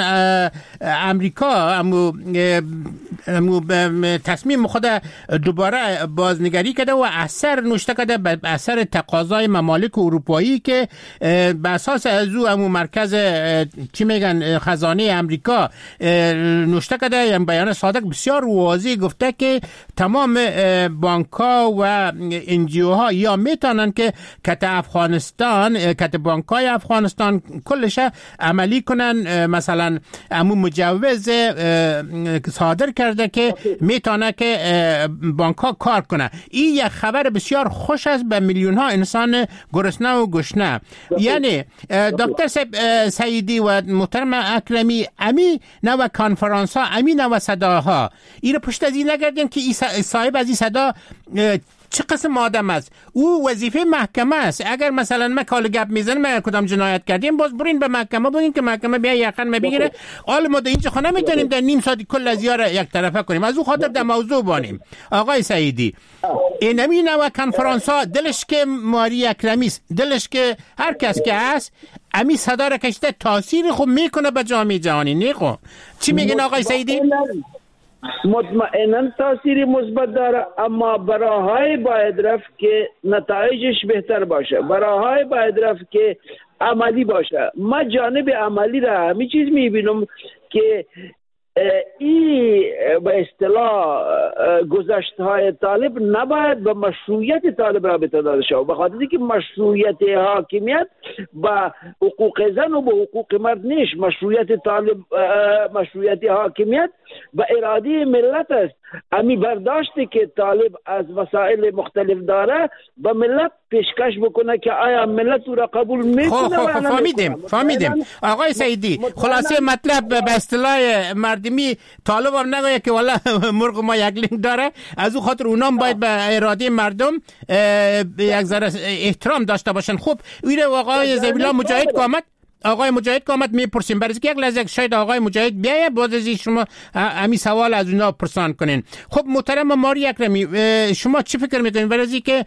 امریکا امو امو تصمیم خود دوباره بازنگری کرده و اثر نوشته کرده به اثر تقاضای ممالک اروپایی که به اساس از او امو مرکز چی میگن خزانه امریکا نوشته کرده، یعنی بیان صادق بسیار واضح گفته که تمام بانک‌ها و انجیوها یا میتونن که کت افغانستان کت بانک‌های افغانستان کلش عملی کنن. مثلا امو مجوز صادر کرده که میتونه که بانک‌ها کار کنه. این یک خبر بسیار خوش است به میلیون ها انسان گرسنه و گشنه. یعنی دکتر سعیدی و محترم اکرمی، امی نو کانفرانس ها، امی نو صداها، این رو پشت از این نگردیم که صاحب از این صدا چه قسم آدم است. او وظیفه محکمه است. اگر مثلا ما کال گپ میزنیم ما کدام جنایت کردیم، باز برین به محکمه بگین که محکمه بیا یقین ما بگیره. حالا ما در اینجا خونه میتونیم در نیم ساعت کل از یار یک طرفه کنیم. از او خاطر در موضوع بانیم. آقای سعیدی، این همین نوع کنفرانس ها دلش که ماری اکرمی است، دلش که هر کس که هست امی صدا را کشته تاثیر خوب میکنه به جامعه جهانی. نیخو چی میگین آقای سعیدی؟ مطمئنا تاثیر مثبت داره، اما براهای باید رفت که نتایجش بهتر باشه، براهای باید رفت که عملی باشه. ما جانب عملی را همین چیز میبینم که این به اصطلاح گذشته‌های طالب نباید به مشروعیت طالب رابطه داده شود، به خاطر اینکه مشروعیت حاکمیت با حقوق زن و با حقوق مرد نیست. مشروعیت طالب مشروعیت حاکمیت با اراده ملت است. امی برداشتی که طالب از مسائل مختلف داره به ملت پیشکش بکنه که آیا ملت او را قبول میکنه. خب خب فهمیدیم فهمیدیم آقای سعیدی. خلاصه مطلب به اصطلاح مردمی طالب هم نگویه که والله مرغ ما یک لنگ داره، از او خاطر اونام باید به اراده مردم یک ذره احترام داشته باشن. خب ویره آقای زبیلا مجاهد قامت آقای مجاهد که آمد میپرسیم، برای که یک لحظه شاید آقای مجاهد بیایه باز از شما همین سوال از اونا پرسان کنین. خب محترم ماری اکرمی، شما چی فکر میکنین برای که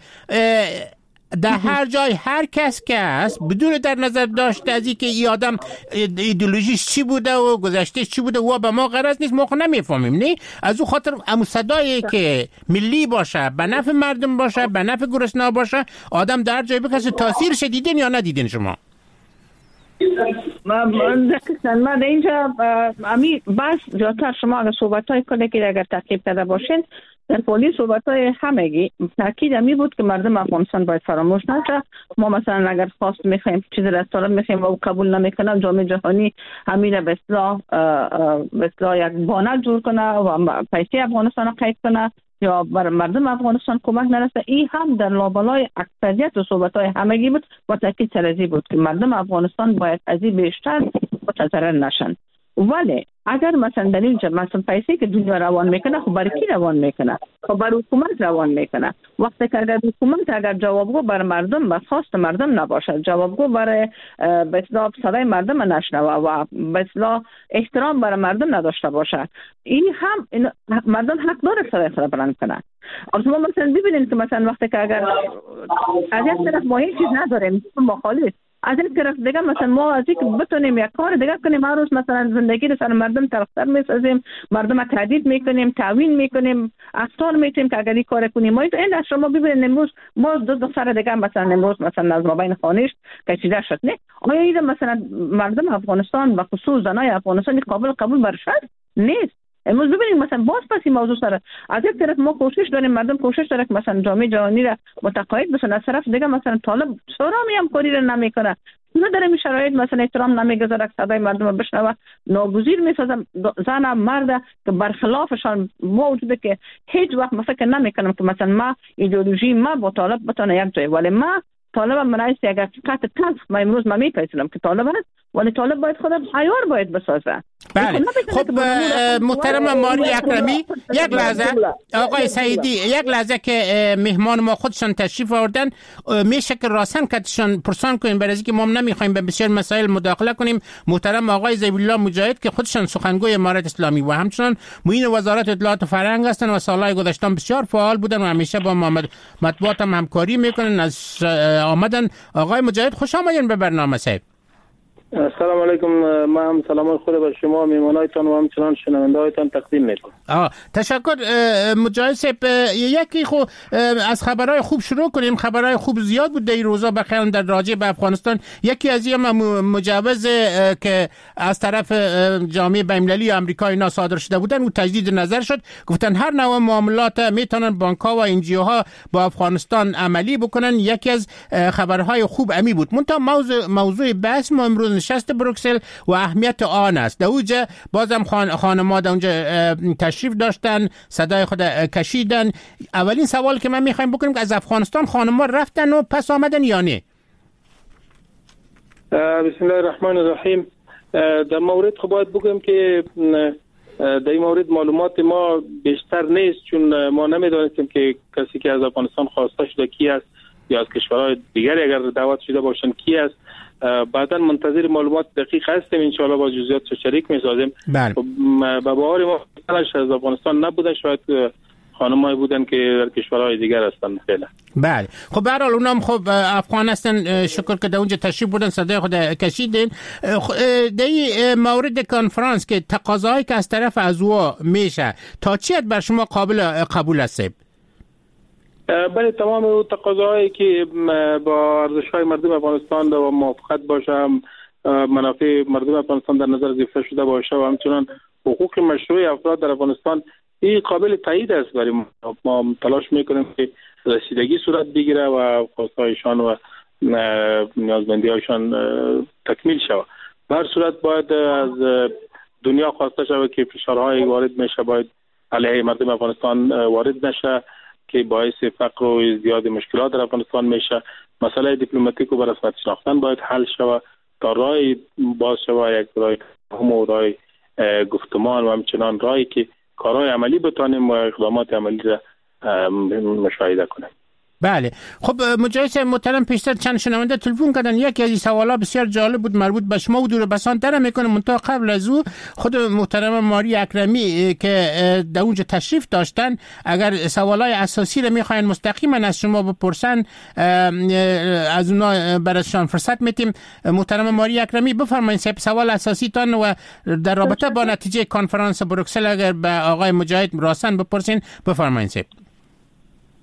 در هر جای هر کس که هست بدون در نظر داشته از اینکه این آدم ایدئولوژیش چی بوده و گذشتهش چی بوده و به ما غرض نیست، ما خود نمیفهمیم. نه از اون خاطر امو صدایی که ملی باشه، به نفع مردم باشه، به نفع گرسنه باشه، آدم در جای بکشه. تاثیرش دیدین یا ندیدین شما؟ دقیقاً من اینجا امی بس جاتر شما اگر صحبت های کنه که اگر تعقیب کرده باشین در پولی صحبت های همگی تاکید امی بود که مردم افغانستان باید فراموش نشه. ما مثلا اگر خواست میخوایم چیز را طلب میخوایم و قبول نمیکنه جامعه جهانی همین به اصطلاح به اصطلاح یک بانک جور کنه و پیسه افغانستان را قید کنه یا بر مردم افغانستان کمک نرسه. این هم در لابلای اکثریت و صحبت های همگی بود و تاکید سرزی بود که مردم افغانستان باید از این بیشتر متضرر نشن. ولی اگر مثلا در اینجا مثلا پیسه که دنیا روان میکنه خب برای کی روان میکنه؟ خب برای حکومت روان میکنه. وقتی که اگر حکومت اگر جوابگو بر مردم و خواست مردم نباشه، جوابگو برای به اصطلاح صدای مردم نشنوه و به اصطلاح احترام برای مردم نداشته باشه، این هم این مردم حق داره صدای خود بلند کنه. اما شما مثلا ببینید که مثلا وقتی که اگر از یک طرف ما هیچ چیز نداریم مخالف، از این طرف دیگه مثلا ما از اینکه بتونیم یک کار دیگه کنیم هر روز مثلا زندگی رو سر مردم تلختر میسازیم، مردم تهدید میکنیم، تعوین میکنیم، اخطار میتیم که اگر این کار کنیم. ما این از شما ببینید امروز ما دو دختر دیگه مثلا امروز مثلا از مابین خانش کشیده شد، نه آیا این مثلا مردم افغانستان و خصوص زنای افغانستان قابل قبول برشد نیست؟ امروز ببینید مثلا باز پس این موضوع سره از یک طرف ما کوشش داریم، مردم کوشش داره که مثلا جامعه جهانی را متقاعد بشن، از طرف دیگه مثلا طالب سرامی هم کاری را نمیکنه، نه در این شرایط مثلا احترام نمیگذاره که صدای مردم رو بشنوه، ناگزیر میسازم زن مرد که برخلافشان موجوده که هیچ وقت ما فکر نمیکنم که مثلا ما ایدئولوژی ما با طالب بتونه یک جای، ولی ما طالب من رئیسی اگر قط تلخ ما امروز ما میپذیرم که طالب هست ولی طالب باید خود عیار باید بسازه. بله خب محترم ماری اکرمی یک لحظه آقای سعیدی یک لحظه که مهمان ما خودشان تشریف آوردن میشه که راسن کتشان پرسان کنیم برای اینکه ما نمیخوایم به بسیار مسائل مداخله کنیم. محترم آقای ضیاءالله مجاهد که خودشان سخنگوی امارت اسلامی و همچنان معین وزارت اطلاعات و فرهنگ هستند و سالهای گذشته بسیار فعال بودن و همیشه با مطبوعات هم همکاری میکنن. از آمدن آقای مجاهد خوش آمدین به برنامه صاحب. السلام علیکم. من هم سلام خود به شما میمانایتان و همچنان شنونده هایتان تقدیم میکنم. آه تشکر مجاهد صاحب. یکی خو از خبرهای خوب شروع کنیم. خبرهای خوب زیاد بود در این روزا بخیرم در راجع به افغانستان. یکی از این مجوز که از طرف جامعه بین‌المللی آمریکا اینا صادر شده بودن و تجدید نظر شد، گفتن هر نوع معاملات میتونن بانک‌ها و انجیوها با افغانستان عملی بکنن. یکی از خبرهای خوب امی بود. منتها موضوع موضوع بحث ما امروز نشست بروکسل و اهمیت آن است. در اونجا بازم خان خانم‌ها در اونجا تشریف داشتن، صدای خود کشیدن. اولین سوال که من میخوایم بکنیم که از افغانستان خانم‌ها رفتن و پس آمدن یا نه؟ بسم الله الرحمن الرحیم. در مورد خب باید بگم که در این مورد معلومات ما بیشتر نیست، چون ما نمیدانستیم که کسی که از افغانستان خواسته شده کی است یا از کشورهای دیگری اگر دعوت شده باشن کی است. بعدا منتظر معلومات دقیق هستیم، ان شاء الله با جزئیات شریک می‌سازیم. بله. به باور ما از افغانستان نبودن، شاید خانم‌های بودن که در کشورهای دیگر هستن فعلا. بله خب به هر حال اونام خب افغان هستن، شکر که در اونجا تشریف بردن، صدای خود کشیدین. در این مورد کنفرانس که تقاضایی که از طرف عضوها میشه تا چی حد بر شما قابل قبول است؟ بله تمام تقاضاهایی که با ارزش‌های مردم افغانستان و موافقت باشه، منافع مردم افغانستان در نظر گرفته شده باشه و همچنان حقوق مشروع افراد در افغانستان، این قابل تایید است. برای ما ما تلاش میکنیم که رسیدگی صورت بگیره و خواستهایشان و نیازمندی‌هایشان تکمیل شود. به هر صورت باید از دنیا خواسته شود که فشارهای وارد میشه باید علیه مردم افغانستان وارد نشه که باعث فقر و زیاد مشکلات در افغانستان میشه. مسئله دیپلماتیک و به رسمیت شناختن باید حل شود تا راه باز شود، یک راه هم و راه گفتمان و همچنان راهی که کارهای عملی بتانیم و اقدامات عملی را مشاهده کنیم. بله خب مجاهد محترم، پیشتر چند شنونده تلفن کردن، یکی از این سوالا بسیار جالب بود، مربوط به شما و دور بسان تر میکنه. منتها قبل از او خود محترم ماری اکرمی که در اونجا تشریف داشتن اگر سوالای اساسی رو میخواین مستقیما از شما بپرسن از اونا براشون فرصت میتیم. محترم ماری اکرمی بفرمایید سوال اساسی تان و در رابطه با نتیجه کنفرانس بروکسل اگر به آقای مجاهد راسن بپرسین بفرمایید.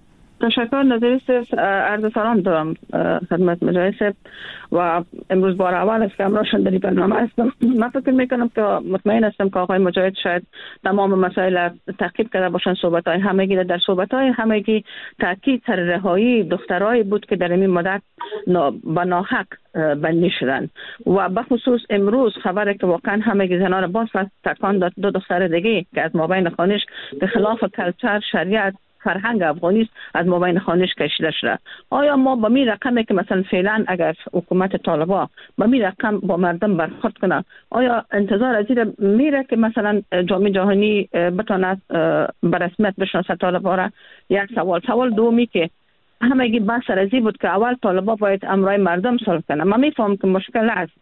تشکر نظری صاحب، عرض سلام دارم خدمت مجاهد صاحب و امروز بار اول است که همراهشان در این برنامه هستم. من فکر میکنم که مطمئن هستم که آقای مجاهد شاید تمام مسائل تعقیب کرده باشن. صحبت های همگی در صحبت های همگی تاکید سر رهایی دخترایی بود که در این مدت به ناحق بندی شدن و به خصوص امروز خبره که واقعا همگی زنان باز تکان داد دو دختر دیگه که از مابین خانش به خلاف کلچر شریعت فرهنگ افغانی است از مابین خانش کشیده شده. آیا ما با می رقمی که مثلا فعلا اگر حکومت طالبان با می رقم با مردم برخورد کنه، آیا انتظار از این میره که مثلا جامعه جهانی بتواند به رسمیت بشناسه طالبان را؟ یک سوال. سوال دومی که همگی بحث رزی بود که اول طالبان باید امرای مردم صلح کنه. من میفهم که مشکل است،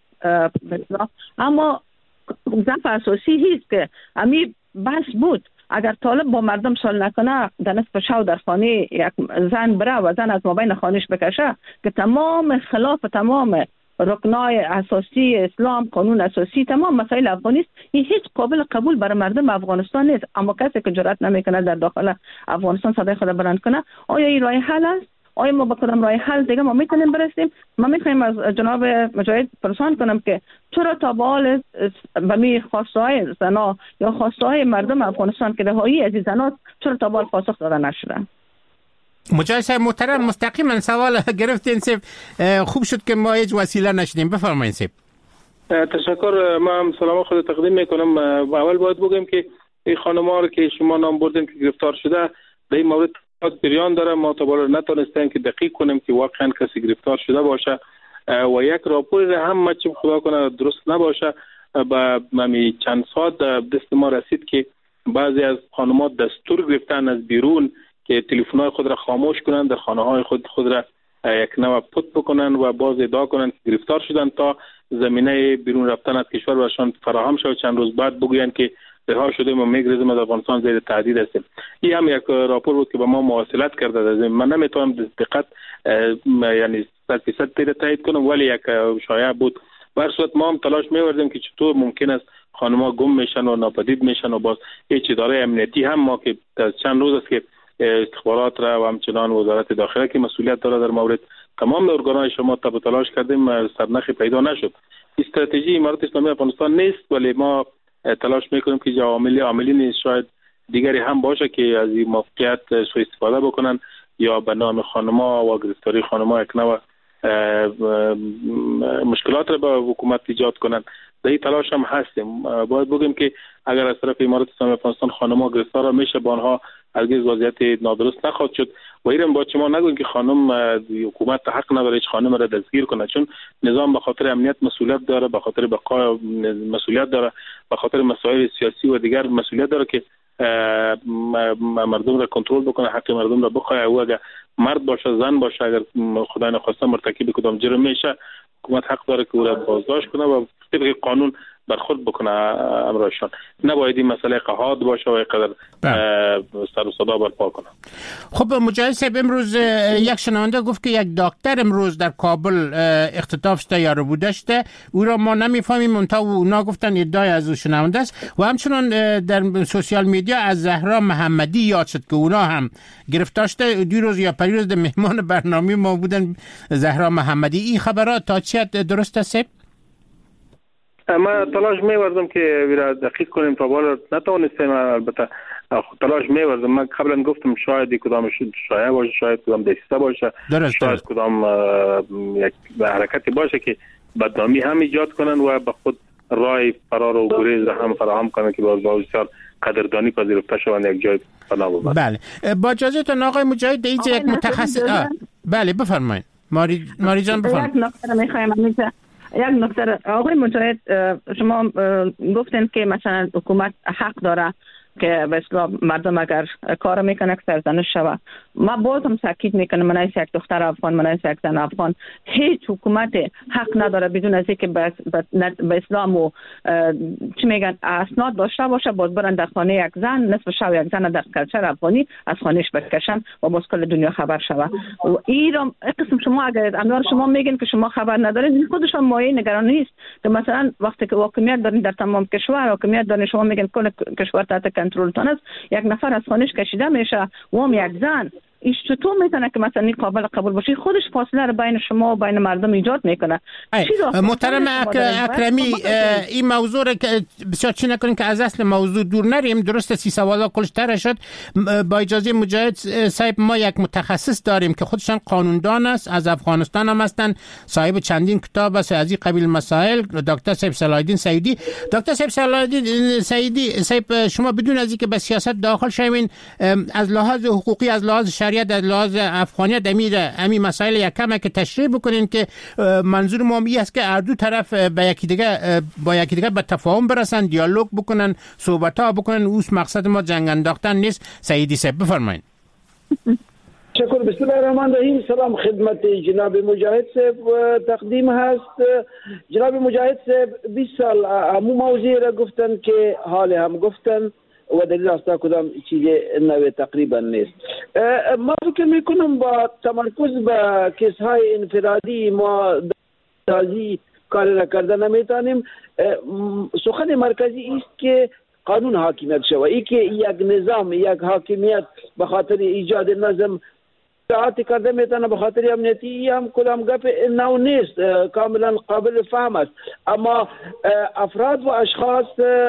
اما ضعف اساسی هیست که امی بحث بود اگر طالب با مردم صلح نکنه در نصف شو در خانه یک زن بره و زن از مابین خانش بکشه که تمام خلاف تمام رکنای اساسی اسلام، قانون اساسی، تمام مسائل افغانی است، این هیچ قابل قبول برای مردم افغانستان نیست. اما کسی که جرأت نمیکنه در داخل افغانستان صدای خود بلند کنه، آیا این راه حل است؟ آیا ما با کدام راه حل دیگه ما میتونیم برسیم؟ ما میخوایم از جناب مجاهد پرسان کنم که چرا تا به حال به می خواستهای زنا یا خواستهای مردم افغانستان که رهایی از این زنات چرا تا به حال پاسخ داده نشده؟ مجاهد صاحب محترم مستقیما سوال گرفتین صاحب، خوب شد که ما هیچ وسیله نشدیم. بفرمایید صاحب. تشکر. ما هم سلام خود تقدیم میکنم. اول باید بگم که این خانم‌ها رو که شما نام بردین که گرفتار شده در این مورد بیان داره، ما تا بالا نتونستیم که دقیق کنیم که واقعا کسی گرفتار شده باشه و یک راپور را هم ما چه خدا کنه درست نباشه. با ممی چند ساعت دست ما رسید که بعضی از خانم‌ها دستور گرفتن از بیرون که تلفن‌های خود را خاموش کنند، در خانه‌های خود خود را یک نوع پت بکنن و باز ادعا کنند که گرفتار شدن تا زمینه بیرون رفتن از کشور برشان فراهم شود. چند روز بعد بگویند که رها شده ما میگریزیم از افغانستان زیر تهدید هستیم. این هم یک راپور بود که با ما مواصلت کرده. من نمیتونم دقت یعنی صد درصد تایید کنم، ولی یک شایعه بود. به هر صورت ما هم تلاش می‌کردیم که چطور ممکن است خانم‌ها گم میشن و ناپدید میشن و باز هیچ اداره امنیتی هم ما که چند روز است که استخبارات را و همچنان وزارت داخله که مسئولیت داره در مورد تمام ارگان‌های شما تب تلاش کردیم، سرنخی پیدا نشد. استراتژی امارات اسلامی افغانستان نیست، ولی ما تلاش میکنیم که عامل عاملین شاید دیگری هم باشه که از این موقعیت سوء استفاده بکنن یا به نام خانم‌ها و گرفتاری خانم‌ها یک نوع مشکلات را به حکومت ایجاد کنن. در این تلاش هم هستیم. باید بگیم که اگر از طرف امارات اسلامی افغانستان خانم‌ها گرفتار میشه، با آنها هرگز وضعیت نادرست نخواهد شد. و اینم با شما نگویم که خانم حکومت حق نداره هیچ خانم را دستگیر کنه، چون نظام به خاطر امنیت مسئولیت داره، به خاطر بقای مسئولیت داره، به خاطر مسائل سیاسی و دیگر مسئولیت داره که مردم را کنترل بکنه، حق مردم را بخواه. او اگر مرد باشه، زن باشه، اگر خدا نخواسته مرتکب کدام جرم میشه، حکومت حق داره که او را بازداشت کنه و طبق قانون برخورد بکنه امرایشان. نباید این مسئله قحاط باشه و اینقدر سر و صدا برپا کنه. خب مجاهد صاحب، امروز یک شنونده گفت که یک دکتر امروز در کابل اختطاف شده یا رو بوده شده، او را ما نمیفهمیم، منتها اونا گفتن ادعای از او شنونده است. و همچنان در سوشیال میدیا از زهرا محمدی یاد شد که اونا هم گرفتار شده. دو روز یا پریروز در مهمان برنامه ما بودن زهرا محمدی. این خبرات تا چه درست است؟ ما تلاش می‌وردم که ویرا دقیق کنیم، تا بالا نتونستیم. البته تلاش می‌وردم. من قبلا گفتم شاید کدام شایعه باشه، شاید کدام دسیسه باشه، شاید کدام یک حرکتی باشه که بدنامی هم ایجاد کنن و به خود راه فرار و گریز هم فراهم کنن که باز بسیار قدردانی پذیرفته شوند، یک جای پناه ببرند. بله، با اجازهتون آقای مجاهد اینجا یک متخصص. بله بفرمایید. ماری ماری جان بفرمایید. یک نکته می‌خوایم یک نکته آقای مجاهد، شما گفتن که مثلا حکومت حق داره که به اصطلاح مردم اگر کار میکنه که سرزنش شوه. ما باز هم تاکید میکنم، من از یک دختر افغان، من از یک زن افغان، هیچ حکومت حق نداره بدون از اینکه به اسلام و چی میگن اسناد داشته باشه باز برن در خانه یک زن، نصف شو یک زن در کلچر افغانی از خانهش بکشن و باز کل دنیا خبر شوه. و این قسم شما اگر امروز شما میگن که شما خبر ندارید، خودش هم مایه نگرانی نیست که مثلا وقتی که حاکمیت دارین در تمام کشور، حاکمیت دارین، شما میگن کل کشور تحت کنترلتان است، یک نفر از خانهش کشیده میشه و هم یک زن ایش چطور میتونه که مثلا این قابل قبول باشه؟ خودش فاصله رو بین شما و بین مردم ایجاد میکنه. محترم اکرمی، این موضوع رو که بسیار چی نکنیم که از اصل موضوع دور نریم. درسته سی سوالا کلش تر شد. با اجازه مجاهد صاحب، ما یک متخصص داریم که خودشان قانوندان است، از افغانستان هم هستن، صاحب چندین کتاب است از این قبیل مسائل، دکتر صاحب صلاح الدین سعیدی. دکتر صاحب صلاح الدین سعیدی صاحب، شما بدون از اینکه به سیاست داخل شوین، از لحاظ حقوقی، از لحاظ شریعت، از لحاظ افغانیت امیر امی مسائل یکم که تشریح بکنین که منظور ما می است که هر دو طرف به یکی دیگه با یکی دیگه به تفاهم برسن، دیالوگ بکنن، صحبت ها بکنن. اوس مقصد ما جنگ انداختن نیست. سعیدی صاحب بفرمایید. شکر. بسم الله الرحمن الرحیم. سلام خدمت جناب مجاهد صاحب تقدیم هست. جناب مجاهد صاحب بیست سال همون موضوع را گفتن که حال هم گفتن و دلیل استا کدام چیز نوی تقریبا نیست. ما فکر میکنم با تمرکز به کیس های انفرادی ما تازی کار را کرده نمیتونیم. سخن مرکزی است که قانون حاکمیت شود. ای که یک نظام، یک حاکمیت به خاطر ایجاد نظم اطاعت کرده میتونه، به خاطر امنیتی هم کدام گپ نو نیست، کاملا قابل فهم است. اما افراد و اشخاص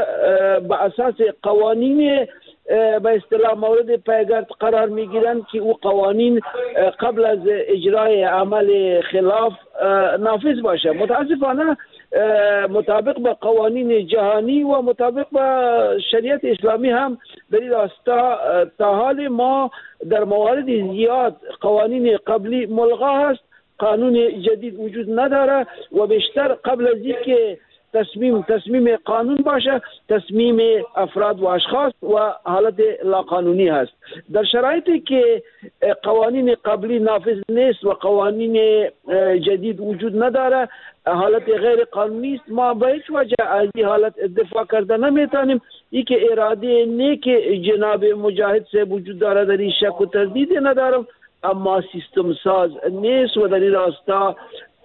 به اساس قوانین به اصطلاح مورد پیگرد قرار میگیرند که او قوانین قبل از اجرای عمل خلاف نافذ باشه. متاسفانه مطابق با قوانین جهانی و مطابق با شریعت اسلامی هم دلیل استا تا حال ما در موارد زیاد قوانین قبلی ملغا هست، قانون جدید وجود نداره و بیشتر قبل از اینکه تصمیم تصمیم قانون باشه، تصمیم افراد و اشخاص و حالت لاقانونی هست. در شرایطی که قوانین قبلی نافذ نیست و قوانین جدید وجود نداره، حالت غیر قانونی است. ما به هیچ وجه از این حالت دفاع کرده نمیتونیم. ای که اراده نیک جناب مجاهد سے وجود داره، در این شک و تردید ندارم، اما سیستم ساز نیست و در این راستا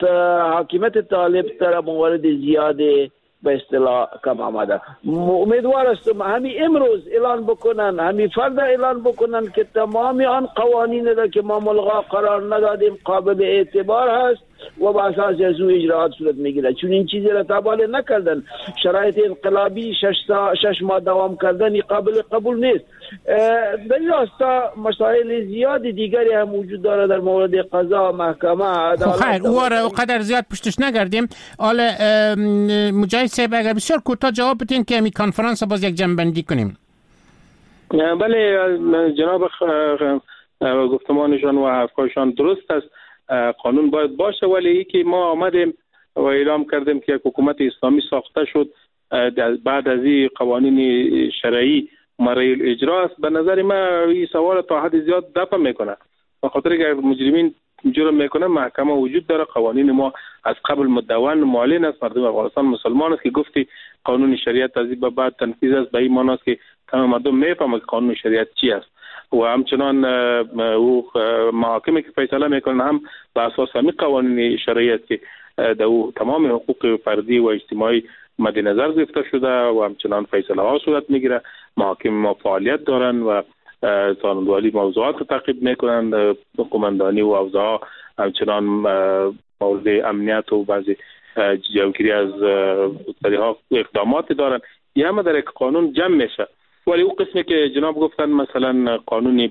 حاکمیت طالب در موارد زیاد به اصطلاح کم آمده. امیدوار هستم همین امروز اعلان بکنن، همین فردا اعلان بکنن که تمام آن قوانین را که ما ملغا قرار ندادیم قابل اعتبار هست و با اساس از او اجراعات صورت میگیره. چون این چیزی را تابع نکردن، شرایط انقلابی شش, سا شش ماه دوام کردن قابل قبول نیست. در این راستا مسائل زیاد دیگری هم وجود داره در مورد قضا، محکمه، عدالت. خیر، او را قدر زیاد پشتش نگردیم. حالا مجاهد صاحب اگر بسیار کوتاه جواب بدین که می کنفرانس باز یک جنبندی کنیم. بله جناب گفتمانشان و حرفشان درست است. قانون باید باشه، ولی ای که ما آمدیم و اعلام کردیم که یک حکومت اسلامی ساخته شد بعد از این قوانین شرعی مرحله اجرا است. به نظر من این سوال تا حد زیاد دفع میکنه، به خاطر که مجرمین جرم میکنه محکمه وجود داره. قوانین ما از قبل مدون معلن است. مردم افغانستان مسلمان است که گفتی قانون شریعت از این به بعد تنفیذ است، به این معنی است که تمام مردم میفهمند قانون شریعت چی است و همچنان او محاکمی که فیصله میکنن هم به اساس همین قوانین شریعت که در او تمام حقوق فردی و اجتماعی مد نظر گرفته شده و همچنان فیصله ها صورت میگیره. محاکم ما فعالیت دارن و سانندوالی موضوعات رو تعقیب میکنن. قماندانی و اوضاع همچنان مورد امنیت و بعضی جلوگیری از ها اقدامات دارن. یه همه در یک قانون جمع میشه. ولی او قسمی که جناب گفتن مثلا قانون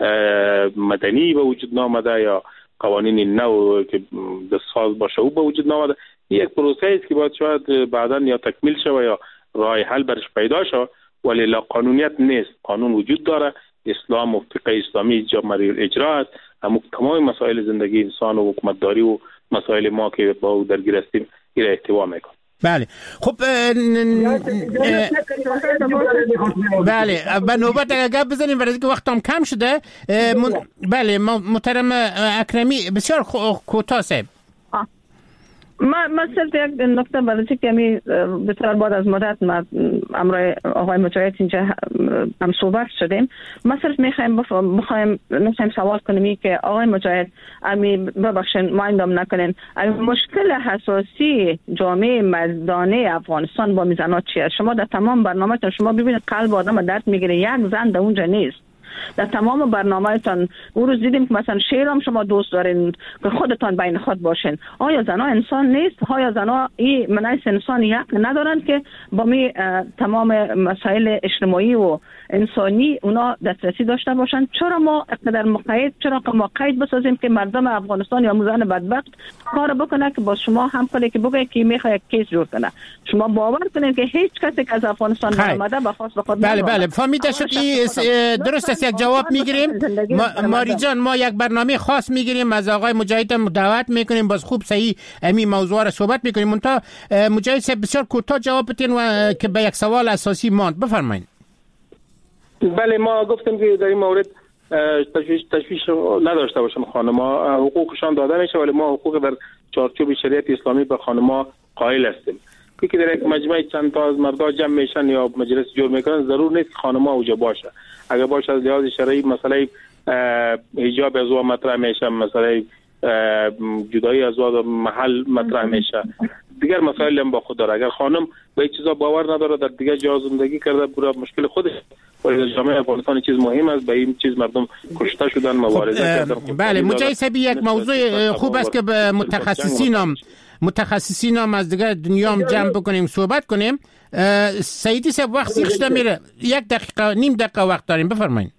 مدنی به وجود نامده یا قوانین نو که دستساز باشه او به وجود نامده، یک پروسه است که باید شاید بعدا یا تکمیل شود یا راه حل برش پیدا شود، ولی لا قانونیت نیست. قانون وجود داره، اسلام و فقه اسلامی مرحله اجرا است. همون تمام مسائل زندگی انسان و حکومتداری و مسائل ما که با او درگیر هستیم این را احتوا میکنه. بله خب بله به نوبت اگر گپ بزنیم برای اینکه وقتم کم شده. بله محترم اکرمی بسیار کوتاه صاحب. ما ما صرف یک نکته برای که می بسیار بعد از مدت ما امروز آقای مجاهد اینجا هم صحبت شدیم، ما صرف میخوایم بخوایم میخوایم سوال کنیم که آقای مجاهد امی ببخشید ما اندام نکنین مشکل حساسی جامعه مردانه افغانستان با میزنات چیه؟ شما در تمام برنامه‌تون شما ببینید قلب آدم درد میگیره، یک زن در اونجا نیست. در تمام برنامه‌تان اون روز دیدیم که مثلا شعر هم شما دوست دارین که خودتان بین خود باشین. آیا زنها انسان نیست؟ آیا زنها این منایس انسانی حق ندارند که با می تمام مسائل اجتماعی و انسانی اونا دسترسی داشته باشند؟ چرا ما اقتدار مقید چرا ما قید بسازیم که مردم افغانستان یا موزان بدبخت کار بکنه که با شما هم کنه که بگه که میخواد کیس جور کنه؟ شما باور کنید که هیچ کسی که از افغانستان آمده به خاص خود بله بله فهمیده شد. درست است، یک جواب میگیریم. ماری جان ما یک برنامه خاص میگیریم از آقای مجاهد دعوت میکنیم، باز خوب صحیح امی موضوع را صحبت میکنیم. منتها مجاهد صاحب بسیار کوتاه جواب بدین و که به یک سوال اساسی ماند. بفرمایید. بله ما گفتیم که در این مورد تشویش تشویش نداشته باشم. خانم‌ها حقوقشان داده میشه ولی ما حقوق در چارچوب شریعت اسلامی به خانم‌ها قائل هستیم. که در یک مجمع چند تا از مردا جمع میشن یا مجلس جور میکنن ضرور نیست که خانم‌ها اوجا باشه. اگر باشه از لحاظ شرعی مسئله حجاب ازواج مطرح میشه، مسئله جدایی ازواج محل مطرح میشه، دیگر مسائل هم با خود داره. اگر خانم به این چیزا باور نداره در دیگه جا زندگی کرده برای مشکل خودش. ولی جامعه افغانستان چیز مهم است، به این چیز مردم کشته شدن مبارزه کردن. بله مجاهد صاحب یک موضوع خوب است که به متخصصین هم متخصصین هم از دیگه دنیا هم جمع بکنیم صحبت کنیم. سیدی صاحب وقت سیخشته میره، یک دقیقه نیم دقیقه وقت داریم، بفرمایید.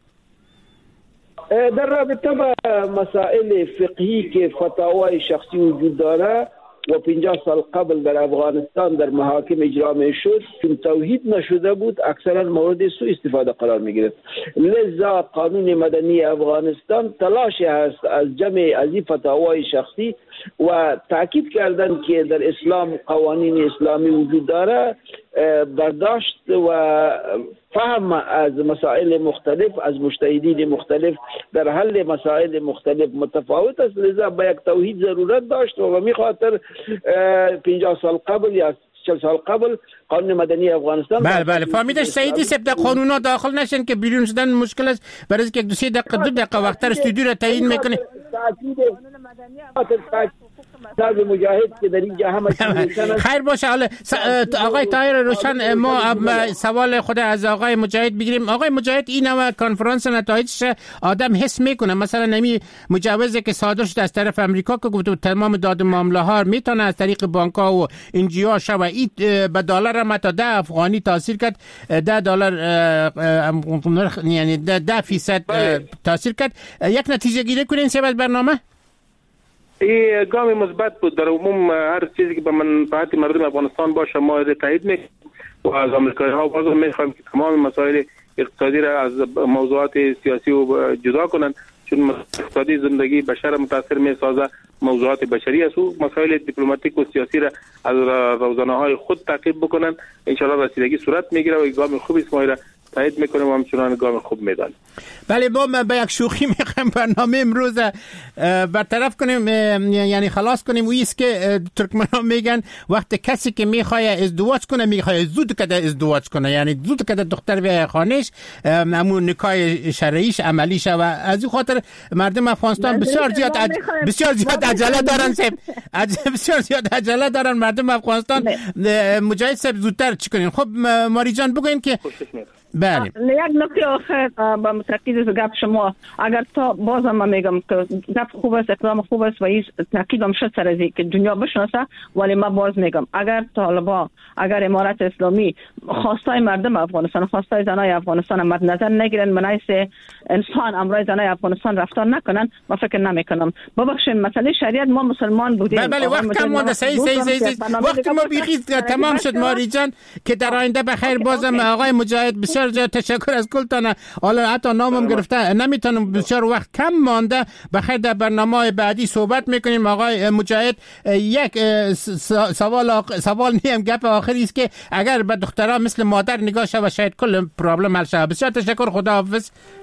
در رابطه با مسائل فقهی که فتاوای شخصی وجود داره و پنجاه سال قبل در افغانستان در محاکم اجرا می شد چون توحید نشده بود اکثرا مورد سوء استفاده قرار می گرفت. لذا قانون مدنی افغانستان تلاش هست از جمع از این فتاوای شخصی و تاکید کردن که در اسلام قوانین اسلامی وجود داره، برداشت و فهم از مسائل مختلف از مجتهدین مختلف در حل مسائل مختلف متفاوت است. لذا به یک توحید ضرورت داشت و به می خاطر پنجاه سال قبل یا چهل سال قبل قانون مدنی افغانستان. بله بله فهمیدش سیدی صاحب در قانونا داخل نشن که بیرون شدن مشکل است، برای اینکه دو سه دقیقه دو دقیقه وقت استودیو را تعیین میکنه. سال مجاهد که در اینجا همه خیر باشه. حالا آقای طاهر روشن ما سوال خود از آقای مجاهد بگیریم. آقای مجاهد این نوع کنفرانس نتایجش آدم حس میکنه، مثلا نمی مجوزی که صادر شده از طرف امریکا که گفت تمام داد معامله ها میتونه از طریق بانک ها و ان جی او شو این به دلار هم تا ده افغانی تاثیر کرد، ده دلار یعنی ده فیصد تاثیر کرد. یک نتیجه گیری کنین سبب برنامه این گام مثبت بود. در عموم هر چیزی که به منفعت مردم افغانستان باشه ما تایید میکنیم و از آمریکایی ها باز میخوایم که تمام مسائل اقتصادی را از موضوعات سیاسی و جدا کنند، چون اقتصادی زندگی بشر متاثر میسازه، موضوعات بشری است و مسائل دیپلماتیک و سیاسی را از روزانه های خود تعقیب بکنند. ان شاء الله رسیدگی صورت میگیره و گام خوبی است، ما را تایید میکنیم و همچنان گام خوب میدانیم. بله ما به یک شوخی میخوایم برنامه امروز برطرف کنیم، یعنی خلاص کنیم. و ایست که ترکمنان میگن وقت کسی که میخواد ازدواج کنه میخواد زود کده ازدواج کنه، یعنی زود کده دختر به خانهش همون نکاح شرعیش عملی شه و از این خاطر مردم افغانستان بسیار زیاد عج... بسیار زیاد عجله دارن صاحب عج... بسیار زیاد عجله دارن مردم افغانستان. مجاهد صاحب زودتر چی کنین؟ خب ماری جان بگوین که بله یک نکته آخر با متأکید از گپ شما، اگر تا بازم من میگم که گپ خوب است، اقدام خوب است و این تاکیدم شد سر از که دنیا بشناسه، ولی من باز میگم اگر طالبان اگر امارت اسلامی خواستای مردم افغانستان خواستای زنای افغانستان مد نظر نگیرن، منایس انسان امرای زنای افغانستان رفتار نکنن، من فکر نمیکنم. ببخشید مسئله شریعت ما مسلمان بودیم. بله بله وقت کم مونده. صحیح صحیح صحیح وقت ما بیخی تمام شد ماری جان، که در آینده بخیر بازم آقای مجاهد بسیار تشکر از کلتان. حالا حتی نامم گرفته نمیتونم، بسیار وقت کم مانده، بخیر در برنامه بعدی صحبت میکنیم. آقای مجاهد یک سوال سوال نیم گپ آخری است که اگر به دخترها مثل مادر نگاه شود شاید کل پرابلم حل شود. بسیار تشکر، خداحافظ.